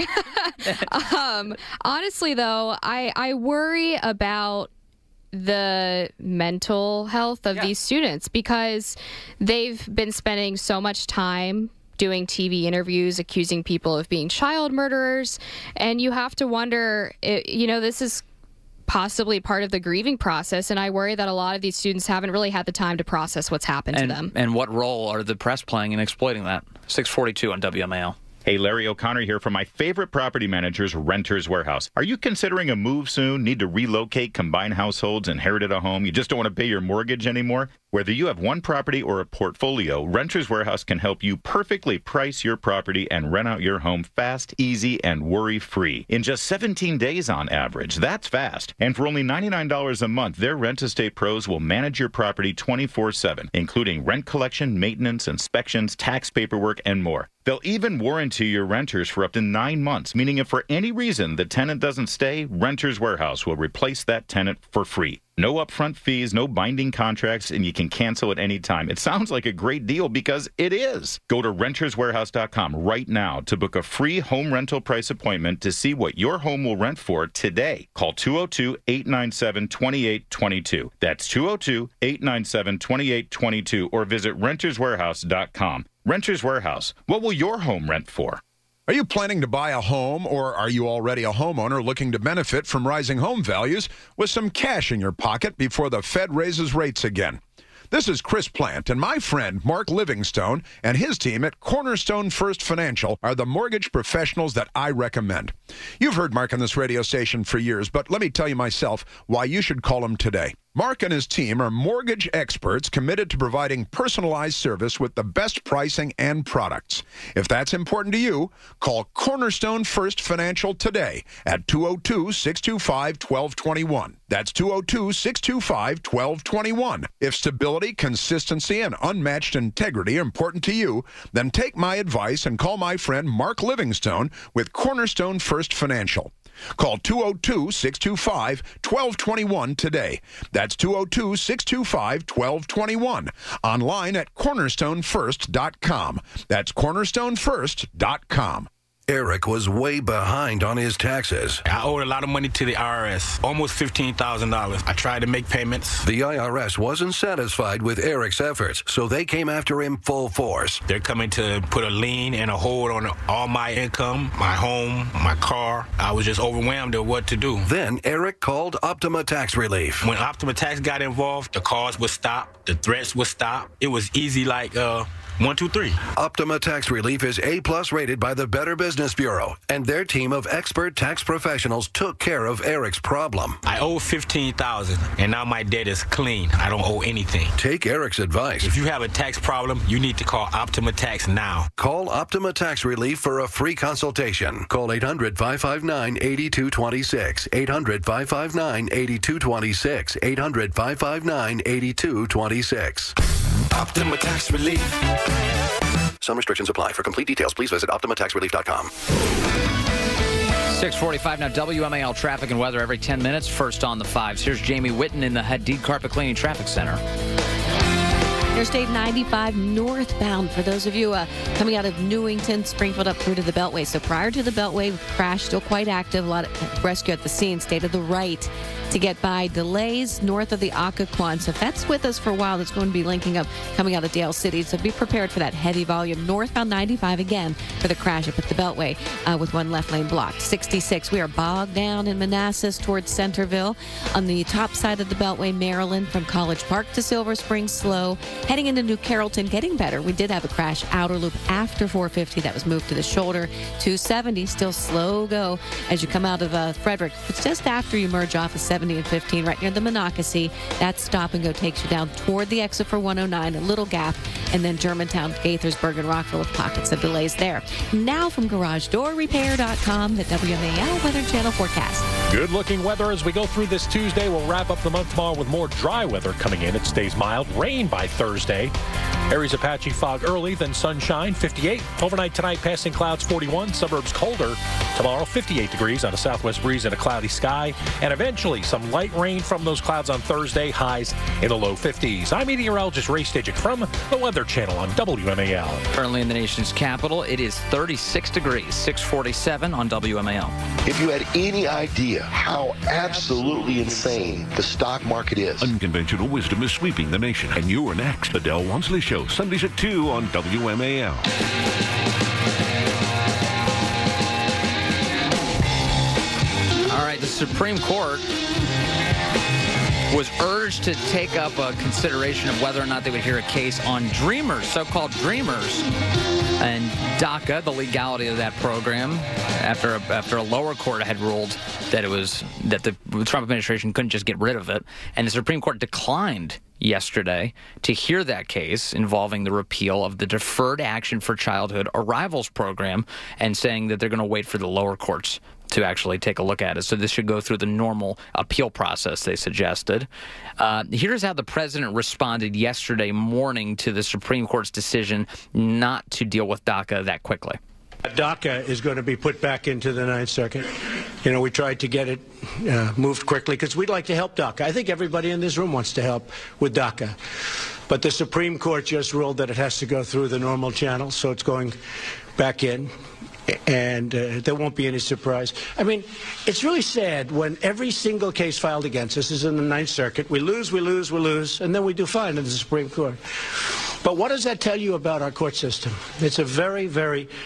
um, honestly, though, I, I worry about the mental health of yeah. these students, because they've been spending so much time doing T V interviews accusing people of being child murderers, and you have to wonder, you know, this is possibly part of the grieving process, and I worry that a lot of these students haven't really had the time to process what's happened and, to them. And what role are the press playing in exploiting that? six forty-two on W M A L. Hey, Larry O'Connor here from my favorite property managers, Renters Warehouse. Are you considering a move soon? Need to relocate, combine households, inherited a home? You just don't want to pay your mortgage anymore? Whether you have one property or a portfolio, Renters Warehouse can help you perfectly price your property and rent out your home fast, easy, and worry-free. In just seventeen days on average. That's fast. And for only ninety-nine dollars a month, their Rent Estate pros will manage your property twenty-four seven, including rent collection, maintenance, inspections, tax paperwork, and more. They'll even warranty your renters for up to nine months, meaning if for any reason the tenant doesn't stay, Renters Warehouse will replace that tenant for free. No upfront fees, no binding contracts, and you can cancel at any time. It sounds like a great deal because it is. Go to renters warehouse dot com right now to book a free home rental price appointment to see what your home will rent for today. Call two oh two, eight nine seven, two eight two two. That's two oh two, eight nine seven, two eight two two or visit renters warehouse dot com. Renters Warehouse. What will your home rent for? Are you planning to buy a home, or are you already a homeowner looking to benefit from rising home values with some cash in your pocket before the Fed raises rates again? This is Chris Plant, and my friend Mark Livingstone and his team at Cornerstone First Financial are the mortgage professionals that I recommend. You've heard Mark on this radio station for years, but let me tell you myself why you should call him today. Mark and his team are mortgage experts committed to providing personalized service with the best pricing and products. If that's important to you, call Cornerstone First Financial today at two oh two, six two five, one two two one. That's two oh two, six two five, one two two one. If stability, consistency, and unmatched integrity are important to you, then take my advice and call my friend Mark Livingstone with Cornerstone First Financial. Call two oh two, six two five, one two two one today. That's two oh two, six two five, one two two one. Online at cornerstone first dot com. That's cornerstone first dot com. Eric was way behind on his taxes. I owed a lot of money to the I R S, almost fifteen thousand dollars. I tried to make payments. The I R S wasn't satisfied with Eric's efforts, so they came after him full force. They're coming to put a lien and a hold on all my income, my home, my car. I was just overwhelmed at what to do. Then Eric called Optima Tax Relief. When Optima Tax got involved, the calls would stop, the threats would stop. It was easy like, uh... One, two, three. Optima Tax Relief is A-plus rated by the Better Business Bureau, and their team of expert tax professionals took care of Eric's problem. I owe fifteen thousand dollars, and now my debt is clean. I don't owe anything. Take Eric's advice. If you have a tax problem, you need to call Optima Tax now. Call Optima Tax Relief for a free consultation. Call eight hundred, five five nine, eight two two six, eight hundred, five five nine, eight two two six, eight hundred, five five nine, eight two two six. Optima Tax Relief. Some restrictions apply. For complete details, please visit optima tax relief dot com. six forty-five now, W M A L traffic and weather every ten minutes. First on the fives. Here's Jamie Witten in the Hadid Carpet Cleaning Traffic Center. Interstate ninety-five northbound for those of you uh, coming out of Newington, Springfield up through to the Beltway. So prior to the Beltway crash, still quite active. A lot of rescue at the scene. Stay to the right to get by. Delays north of the Occoquan. So if that's with us for a while, that's going to be linking up coming out of Dale City. So be prepared for that heavy volume. Northbound ninety-five again for the crash up at the Beltway uh, with one left lane blocked. sixty-six, we are bogged down in Manassas towards Centerville. On the top side of the Beltway, Maryland from College Park to Silver Spring, slow. Heading into New Carrollton, getting better. We did have a crash outer loop after four fifty that was moved to the shoulder. two seventy, still slow go as you come out of uh, Frederick. It's just after you merge off of seventy and fifteen, right near the Monocacy. That stop and go takes you down toward the exit for one oh nine, a little gap, and then Germantown, Gaithersburg, and Rockville with pockets of delays there. Now from garage door repair dot com, the W M A L Weather Channel forecast. Good-looking weather as we go through this Tuesday. We'll wrap up the month tomorrow with more dry weather coming in. It stays mild. Rain by Thursday. Areas of patchy fog early, then sunshine, fifty-eight. Overnight tonight, passing clouds, forty-one. Suburbs colder. Tomorrow, fifty-eight degrees on a southwest breeze and a cloudy sky. And eventually, some light rain from those clouds on Thursday. Highs in the low fifties. I'm meteorologist Ray Stajic from the Weather Channel on W M A L. Currently in the nation's capital, it is thirty-six degrees, six forty-seven on W M A L. If you had any idea how absolutely insane the stock market is. Unconventional wisdom is sweeping the nation. And you're next. The Del Walmsley Show, Sundays at two on W M A L. All right, the Supreme Court was urged to take up a consideration of whether or not they would hear a case on Dreamers, so-called Dreamers, and DACA, the legality of that program, after a, after a lower court had ruled that it was that the Trump administration couldn't just get rid of it, and the Supreme Court declined yesterday to hear that case involving the repeal of the Deferred Action for Childhood Arrivals program, and saying that they're going to wait for the lower courts to actually take a look at it. So this should go through the normal appeal process, they suggested. Uh, here's how the president responded yesterday morning to the Supreme Court's decision not to deal with DACA that quickly. DACA is going to be put back into the Ninth Circuit. You know, we tried to get it uh, moved quickly because we'd like to help DACA. I think everybody in this room wants to help with DACA. But the Supreme Court just ruled that it has to go through the normal channels, so it's going back in. And uh, there won't be any surprise. I mean, it's really sad when every single case filed against us is in the Ninth Circuit. We lose, we lose, we lose, and then we do fine in the Supreme Court. But what does that tell you about our court system? It's a very, very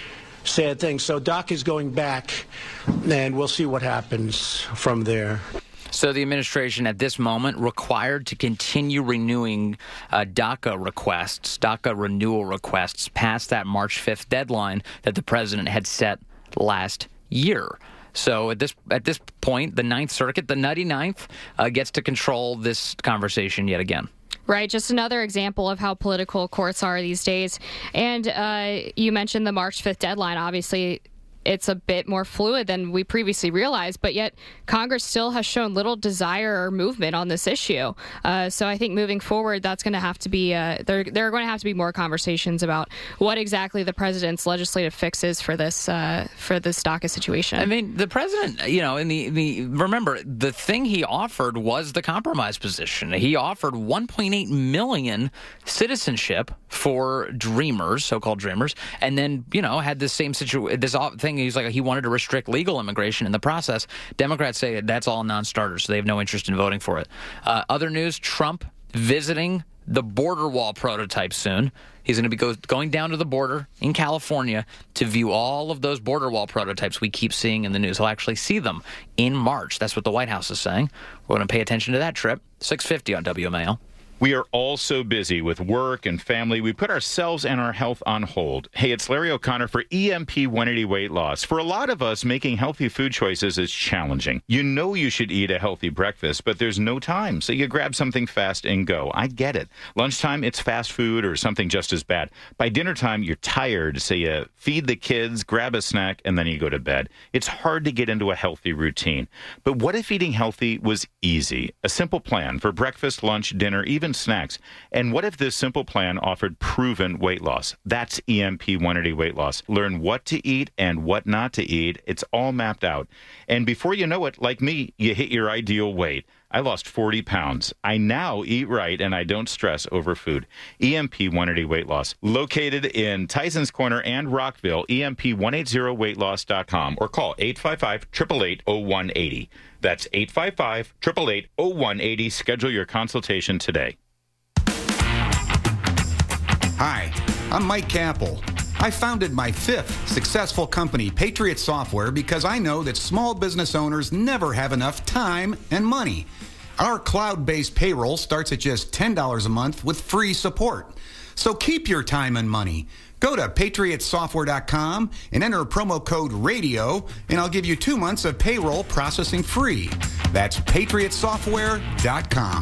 sad thing. So DACA is going back, and we'll see what happens from there. So the administration at this moment required to continue renewing uh, DACA requests, DACA renewal requests past that March fifth deadline that the president had set last year. So at this at this point, the Ninth Circuit, the nutty Ninth, uh, gets to control this conversation yet again. Right, just another example of how political courts are these days. And uh, you mentioned the March fifth deadline. Obviously, it's a bit more fluid than we previously realized, but yet Congress still has shown little desire or movement on this issue. Uh, so I think moving forward, that's going to have to be, uh, there, there are going to have to be more conversations about what exactly the president's legislative fix is for this, uh, for this DACA situation. I mean, the president, you know, in the, the, remember, the thing he offered was the compromise position. He offered one point eight million citizenship for dreamers, so-called dreamers, and then, you know, had this same situation, this thing. He's like, he wanted to restrict legal immigration in the process. Democrats say that's all non-starters, so they have no interest in voting for it. Uh, other news, Trump visiting the border wall prototype soon. He's going to be go, going down to the border in California to view all of those border wall prototypes we keep seeing in the news. He'll actually see them in March. That's what the White House is saying. We're going to pay attention to that trip. six fifty on W M A L. We are all so busy with work and family, we put ourselves and our health on hold. Hey, it's Larry O'Connor for E M P one eighty Weight Loss. For a lot of us, making healthy food choices is challenging. You know you should eat a healthy breakfast, but there's no time, so you grab something fast and go. I get it. Lunchtime, it's fast food or something just as bad. By dinner time, you're tired, so you feed the kids, grab a snack, and then you go to bed. It's hard to get into a healthy routine. But what if eating healthy was easy? A simple plan for breakfast, lunch, dinner, even snacks. And what if this simple plan offered proven weight loss? That's E M P one eighty Weight Loss. Learn what to eat and what not to eat. It's all mapped out. And before you know it, like me, you hit your ideal weight. I lost forty pounds. I now eat right, and I don't stress over food. E M P one eighty Weight Loss. Located in Tyson's Corner and Rockville, E M P one eighty weight loss dot com or call eight five five, eight eight eight, zero one eight zero. That's eight five five, eight eight eight, zero one eight zero. Schedule your consultation today. Hi, I'm Mike Capel. I founded my fifth successful company, Patriot Software, because I know that small business owners never have enough time and money. Our cloud-based payroll starts at just ten dollars a month with free support. So keep your time and money. Go to patriot software dot com and enter promo code RADIO, and I'll give you two months of payroll processing free. That's patriot software dot com.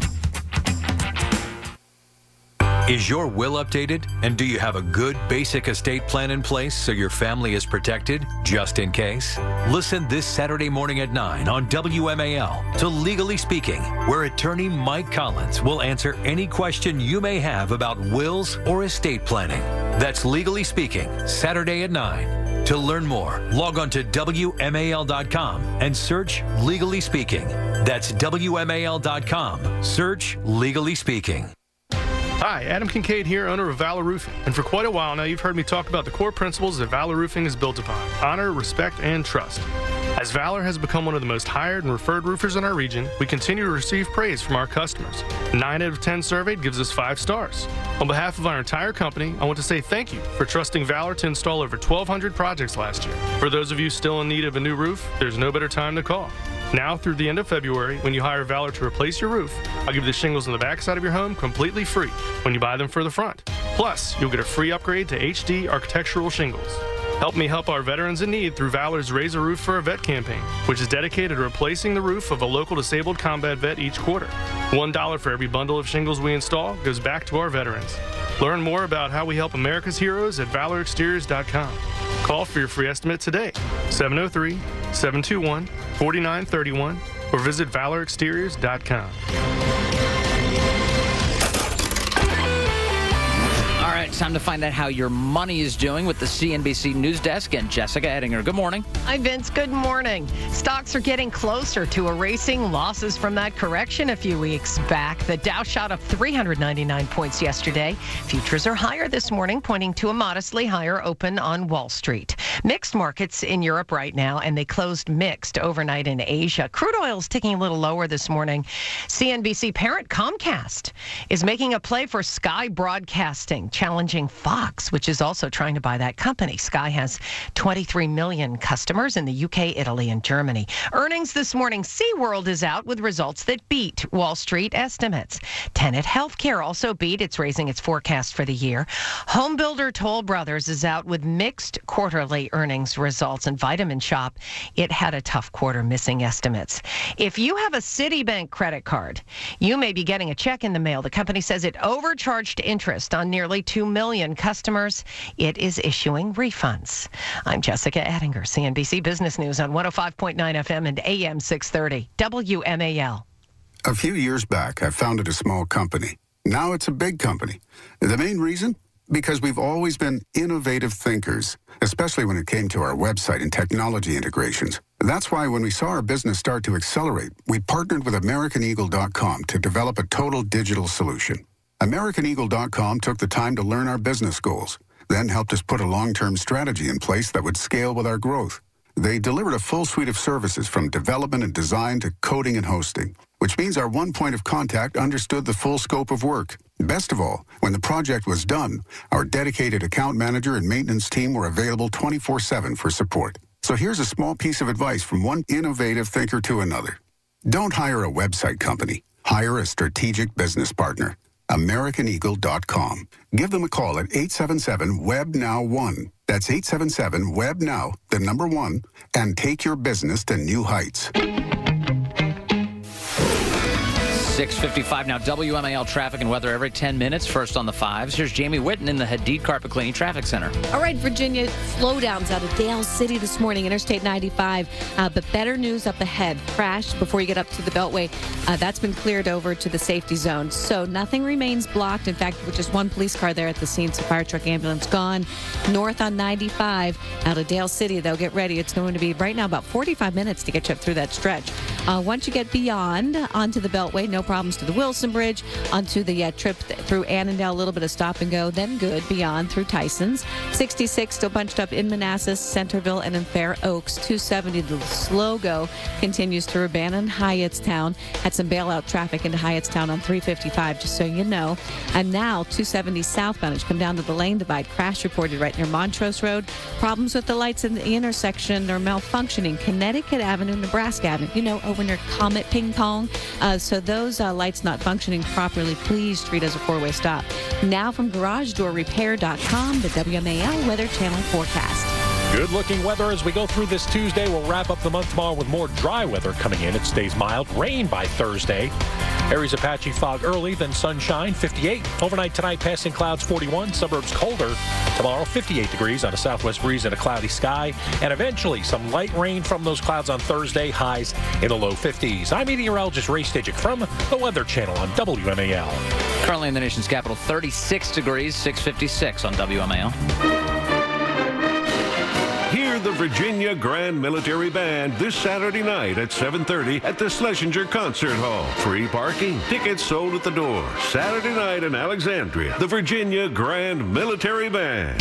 Is your will updated? And do you have a good basic estate plan in place so your family is protected just in case? Listen this Saturday morning at nine on W M A L to Legally Speaking, where attorney Mike Collins will answer any question you may have about wills or estate planning. That's Legally Speaking, Saturday at nine. To learn more, log on to W M A L dot com and search Legally Speaking. That's W M A L dot com. Search Legally Speaking. Hi, Adam Kincaid here, owner of Valor Roofing. And for quite a while now, you've heard me talk about the core principles that Valor Roofing is built upon: honor, respect, and trust. As Valor has become one of the most hired and referred roofers in our region, we continue to receive praise from our customers. nine out of ten surveyed gives us five stars. On behalf of our entire company, I want to say thank you for trusting Valor to install over twelve hundred projects last year. For those of you still in need of a new roof, there's no better time to call. Now through the end of February, when you hire Valor to replace your roof, I'll give you the shingles on the back side of your home completely free when you buy them for the front. Plus, you'll get a free upgrade to H D architectural shingles. Help me help our veterans in need through Valor's Raise a Roof for a Vet campaign, which is dedicated to replacing the roof of a local disabled combat vet each quarter. One dollar for every bundle of shingles we install goes back to our veterans. Learn more about how we help America's heroes at valor exteriors dot com. Call for your free estimate today, seven oh three, seven two one, four nine three one, or visit valor exteriors dot com. All right, it's time to find out how your money is doing with the C N B C News Desk and Jessica Ettinger. Good morning. Hi, Vince. Good morning. Stocks are getting closer to erasing losses from that correction a few weeks back. The Dow shot up three hundred ninety-nine points yesterday. Futures are higher this morning, pointing to a modestly higher open on Wall Street. Mixed markets in Europe right now, and they closed mixed overnight in Asia. Crude oil is ticking a little lower this morning. C N B C parent Comcast is making a play for Sky Broadcasting, challenging challenging Fox, which is also trying to buy that company. Sky has twenty-three million customers in the U K, Italy, and Germany. Earnings this morning, SeaWorld is out with results that beat Wall Street estimates. Tenet Healthcare also beat. It's raising its forecast for the year. Home builder Toll Brothers is out with mixed quarterly earnings results. And Vitamin Shop, it had a tough quarter, missing estimates. If you have a Citibank credit card, you may be getting a check in the mail. The company says it overcharged interest on nearly two million customers. It is issuing refunds. I'm Jessica Ettinger, C N B C Business News on one oh five point nine F M and A M six thirty, W M A L. A few years back, I founded a small company. Now it's a big company. The main reason? Because we've always been innovative thinkers, especially when it came to our website and technology integrations. That's why when we saw our business start to accelerate, we partnered with American Eagle dot com to develop a total digital solution. American Eagle dot com took the time to learn our business goals, then helped us put a long-term strategy in place that would scale with our growth. They delivered a full suite of services from development and design to coding and hosting, which means our one point of contact understood the full scope of work. Best of all, when the project was done, our dedicated account manager and maintenance team were available twenty-four seven for support. So here's a small piece of advice from one innovative thinker to another. Don't hire a website company. Hire a strategic business partner. American Eagle dot com. Give them a call at eight seven seven, W E B, N O W, one. That's eight seven seven, W E B, N O W, the number one, and take your business to new heights. six fifty-five now, W M A L traffic and weather every ten minutes. First on the fives. Here's Jamie Whitten in the Hadid Carpet Cleaning Traffic Center. All right, Virginia, slowdowns out of Dale City this morning, Interstate ninety-five. Uh, but better news up ahead. Crash before you get up to the Beltway. Uh, that's been cleared over to the safety zone. So nothing remains blocked. In fact, with just one police car there at the scene, so fire truck, ambulance gone. North on ninety-five out of Dale City, they'll get ready. It's going to be right now about forty-five minutes to get you up through that stretch. Uh, once you get beyond onto the Beltway, no problems to the Wilson Bridge, onto the uh, trip th- through Annandale, a little bit of stop and go, then good beyond through Tyson's. sixty-six still bunched up in Manassas, Centerville, and in Fair Oaks. two seventy, the slow go continues through Urbana and Hyattstown. Had some bailout traffic into Hyattstown on three fifty-five, just so you know. And now two seventy southbound, as you come down to the lane divide, crash reported right near Montrose Road. Problems with the lights in the intersection are malfunctioning. Connecticut Avenue, Nebraska Avenue, you know, over near Comet Ping Pong. Uh, so those uh, lights not functioning properly, please treat as a four-way stop. Now from garage door repair dot com, the W M A L Weather Channel forecast. Good-looking weather as we go through this Tuesday. We'll wrap up the month tomorrow with more dry weather coming in. It stays mild. Rain by Thursday. Areas of patchy fog early, then sunshine, fifty-eight. Overnight tonight, passing clouds, forty-one. Suburbs colder. Tomorrow, fifty-eight degrees on a southwest breeze and a cloudy sky. And eventually, some light rain from those clouds on Thursday. Highs in the low fifties. I'm meteorologist Ray Stajic from the Weather Channel on W M A L. Currently in the nation's capital, thirty-six degrees, six fifty-six on W M A L. Hear the Virginia Grand Military Band this Saturday night at seven thirty at the Schlesinger Concert Hall. Free parking. Tickets sold at the door. Saturday night in Alexandria. The Virginia Grand Military Band.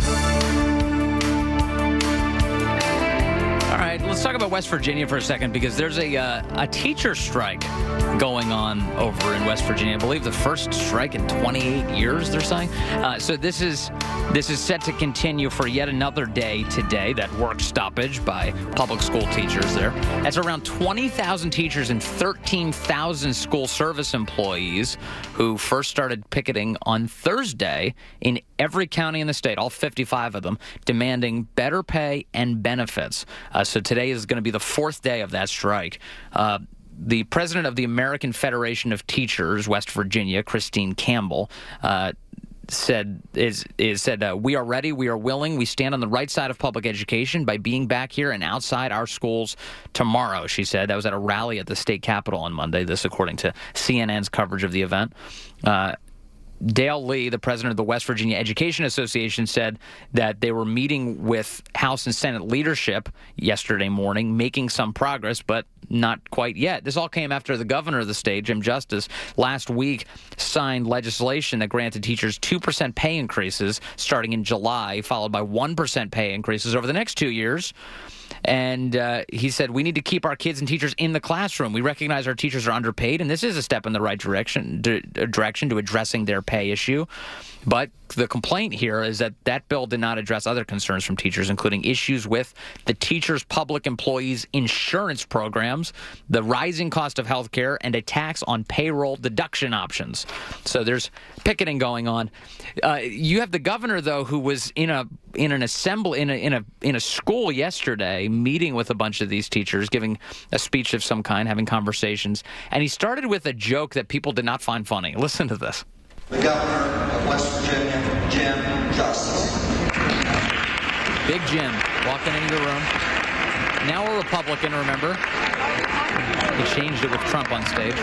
All right, let's talk about West Virginia for a second, because there's a uh, a teacher strike going on over in West Virginia. I believe the first strike in twenty-eight years, they're saying. Uh, so this is this is set to continue for yet another day today, that work stoppage by public school teachers there. That's around twenty thousand teachers and thirteen thousand school service employees who first started picketing on Thursday in every county in the state, all fifty-five of them, demanding better pay and benefits. Uh, so today is going to be the fourth day of that strike. Uh, the president of the American Federation of Teachers, West Virginia, Christine Campbell, uh, said is is said uh, we are ready, we are willing, we stand on the right side of public education by being back here and outside our schools tomorrow, she said. That was at a rally at the state capitol on Monday, this according to C N N's coverage of the event. Uh, Dale Lee, the president of the West Virginia Education Association, said that they were meeting with House and Senate leadership yesterday morning, making some progress, but not quite yet. This all came after the governor of the state, Jim Justice, last week signed legislation that granted teachers two percent pay increases starting in July, followed by one percent pay increases over the next two years. And uh, he said, we need to keep our kids and teachers in the classroom. We recognize our teachers are underpaid, and this is a step in the right direction to, direction to addressing their pay issue. But the complaint here is that that bill did not address other concerns from teachers, including issues with the teachers' public employees' insurance programs, the rising cost of health care, and a tax on payroll deduction options. So there's picketing going on. Uh, you have the governor, though, who was in a in an assembly in a in a in a school yesterday, meeting with a bunch of these teachers, giving a speech of some kind, having conversations, and he started with a joke that people did not find funny. Listen to this. The governor of West Virginia, Jim Justice. Big Jim walking into the room. Now a Republican, remember? He changed it with Trump on stage.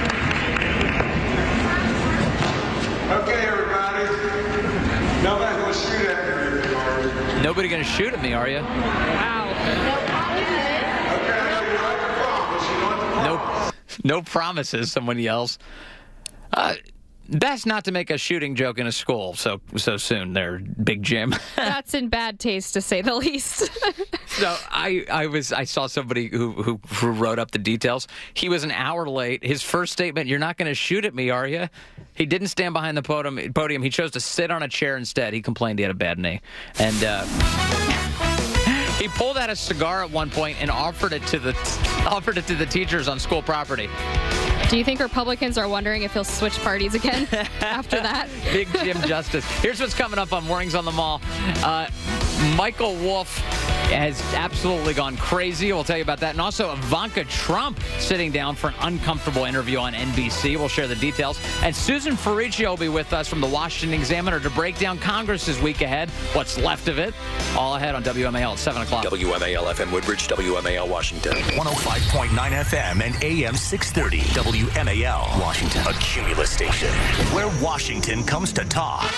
Okay, everybody. Nobody's going to shoot at me, are you? Nobody going to shoot at me, are you? Wow. No, no promises, someone yells. Uh, Best not to make a shooting joke in a school so so soon there, Big Jim. That's in bad taste, to say the least. So I, I was I saw somebody who, who who wrote up the details. He was an hour late. His first statement, "You're not going to shoot at me, are you?" He didn't stand behind the podium. Podium. He chose to sit on a chair instead. He complained he had a bad knee, and uh, he pulled out a cigar at one point and offered it to the offered it to the teachers on school property. Do you think Republicans are wondering if he'll switch parties again after that? Big Jim Justice. Here's what's coming up on Mornings on the Mall. Uh, Michael Wolff has absolutely gone crazy. We'll tell you about that. And also Ivanka Trump sitting down for an uncomfortable interview on N B C. We'll share the details. And Susan Ferruccio will be with us from the Washington Examiner to break down Congress's week ahead, what's left of it. All ahead on W M A L at seven o'clock. W M A L F M Woodbridge, W M A L Washington. one oh five point nine F M and A M six thirty. W M A L Washington. A Cumulus station where Washington comes to talk.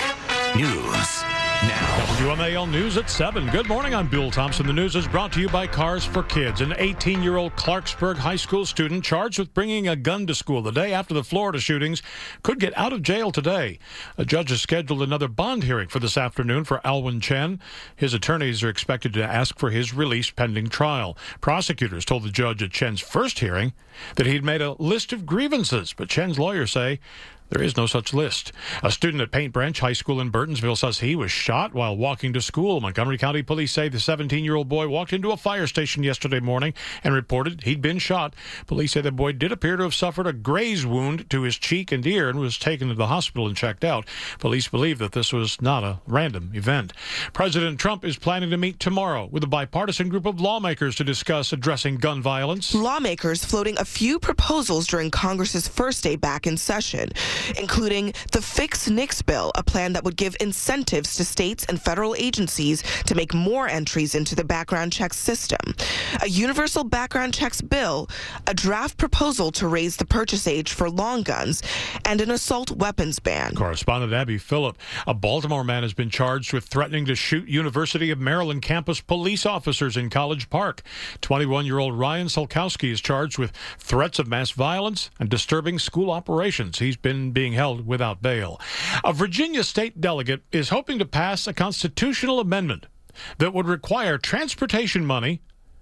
News now. W M A L News at seven. Good morning, I'm Bill Thompson. The news is brought to you by Cars for Kids. An eighteen-year-old Clarksburg High School student charged with bringing a gun to school the day after the Florida shootings could get out of jail today. A judge has scheduled another bond hearing for this afternoon for Alwyn Chen. His attorneys are expected to ask for his release pending trial. Prosecutors told the judge at Chen's first hearing that he'd made a list of grievances, but Chen's lawyers say there is no such list. A student at Paint Branch High School in Burtonsville says he was shot while walking to school. Montgomery County police say the seventeen-year-old boy walked into a fire station yesterday morning and reported he'd been shot. Police say the boy did appear to have suffered a graze wound to his cheek and ear and was taken to the hospital and checked out. Police believe that this was not a random event. President Trump is planning to meet tomorrow with a bipartisan group of lawmakers to discuss addressing gun violence. Lawmakers floating a few proposals during Congress's first day back in session, including the Fix NICS bill, a plan that would give incentives to states and federal agencies to make more entries into the background check system, a universal background checks bill, a draft proposal to raise the purchase age for long guns, and an assault weapons ban. Correspondent Abby Phillip. A Baltimore man has been charged with threatening to shoot University of Maryland campus police officers in College Park. twenty-one-year-old Ryan Solkowski is charged with threats of mass violence and disturbing school operations. He's been being held without bail. A Virginia state delegate is hoping to pass a constitutional amendment that would require transportation money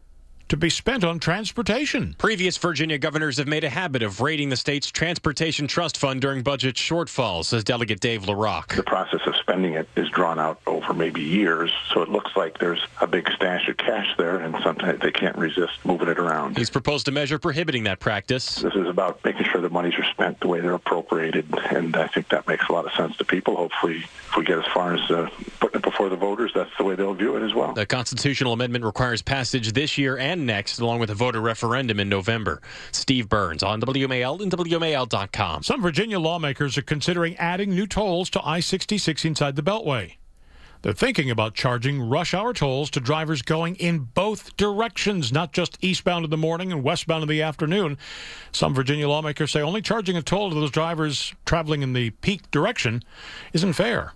to be spent on transportation. Previous Virginia governors have made a habit of raiding the state's transportation trust fund during budget shortfalls, says Delegate Dave LaRocque. The process of spending it is drawn out over maybe years, so it looks like there's a big stash of cash there, and sometimes they can't resist moving it around. He's proposed a measure prohibiting that practice. This is about making sure the monies are spent the way they're appropriated, and I think that makes a lot of sense to people. Hopefully, if we get as far as uh, putting it before the voters, that's the way they'll view it as well. The constitutional amendment requires passage this year and next, along with a voter referendum in November. Steve Burns on W M A L and W M A L dot com. Some Virginia lawmakers are considering adding new tolls to I sixty-six inside the Beltway. They're thinking about charging rush hour tolls to drivers going in both directions, not just eastbound in the morning and westbound in the afternoon. Some Virginia lawmakers say only charging a toll to those drivers traveling in the peak direction isn't fair.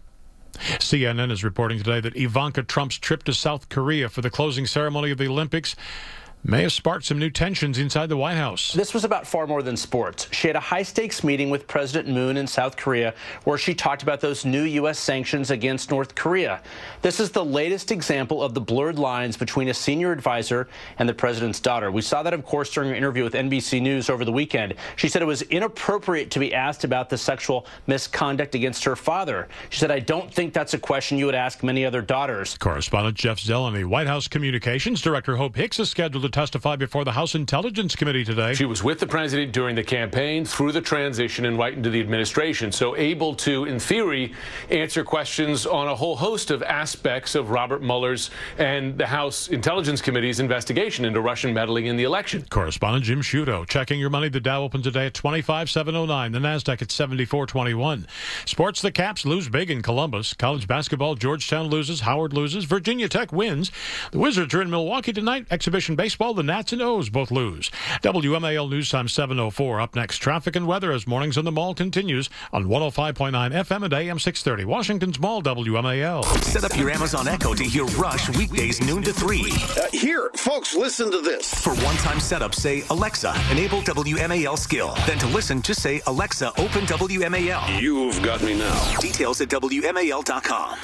C N N is reporting today that Ivanka Trump's trip to South Korea for the closing ceremony of the Olympics may have sparked some new tensions inside the White House. This was about far more than sports. She had a high-stakes meeting with President Moon in South Korea where she talked about those new U S sanctions against North Korea. This is the latest example of the blurred lines between a senior advisor and the president's daughter. We saw that, of course, during an interview with N B C News over the weekend. She said it was inappropriate to be asked about the sexual misconduct against her father. She said, I don't think that's a question you would ask many other daughters. Correspondent Jeff Zeleny. White House Communications Director Hope Hicks is scheduled to testify before the House Intelligence Committee today. She was with the president during the campaign, through the transition, and right into the administration, so able to, in theory, answer questions on a whole host of aspects of Robert Mueller's and the House Intelligence Committee's investigation into Russian meddling in the election. Correspondent Jim Sciutto. Checking your money. The Dow opened today at twenty-five seven oh nine. The Nasdaq at seventy-four twenty-one. Sports, the Caps lose big in Columbus. College basketball, Georgetown loses, Howard loses, Virginia Tech wins. The Wizards are in Milwaukee tonight. Exhibition baseball, the Nats and O's both lose. W M A L News Time seven oh four. Up next, traffic and weather as Mornings on the Mall continues on one oh five point nine F M and A M six thirty. Washington's Mall, W M A L. Set up your Amazon Echo to hear Rush weekdays noon to three. Uh, here, folks, listen to this. For one-time setup, say, Alexa, enable W M A L skill. Then to listen, just say, Alexa, open W M A L. You've got me now. Details at W M A L dot com.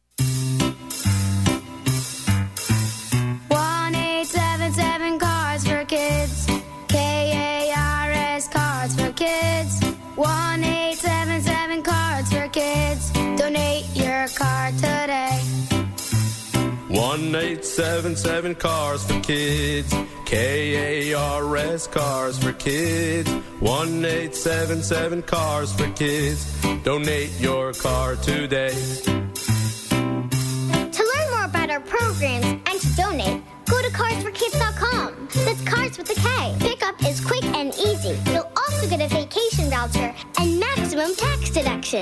one eight seven seven Cars for Kids. K A R S Cards for Kids. one eight seven seven Cards for Kids. Donate your card today. one eight seven seven Cars for Kids. K A R S Cars for Kids. one eight seven seven Cars for Kids. Donate your car today. To learn more about our programs and to donate, go to cars for kids dot com. That's Cars with a K. Pickup is quick and easy. You'll also get a vacation voucher and maximum tax deduction.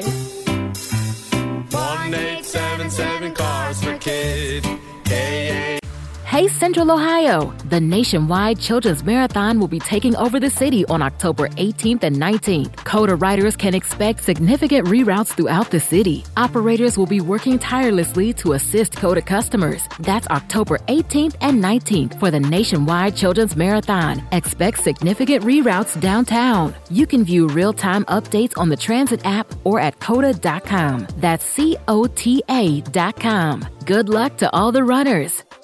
one eight seven seven Cars for Kids. K A Hey Central Ohio! The nationwide Children's Marathon will be taking over the city on October eighteenth and nineteenth. COTA riders can expect significant reroutes throughout the city. Operators will be working tirelessly to assist COTA customers. That's October eighteenth and nineteenth for the nationwide Children's Marathon. Expect significant reroutes downtown. You can view real-time updates on the Transit app or at cota dot com. That's C O T A dot com. Good luck to all the runners.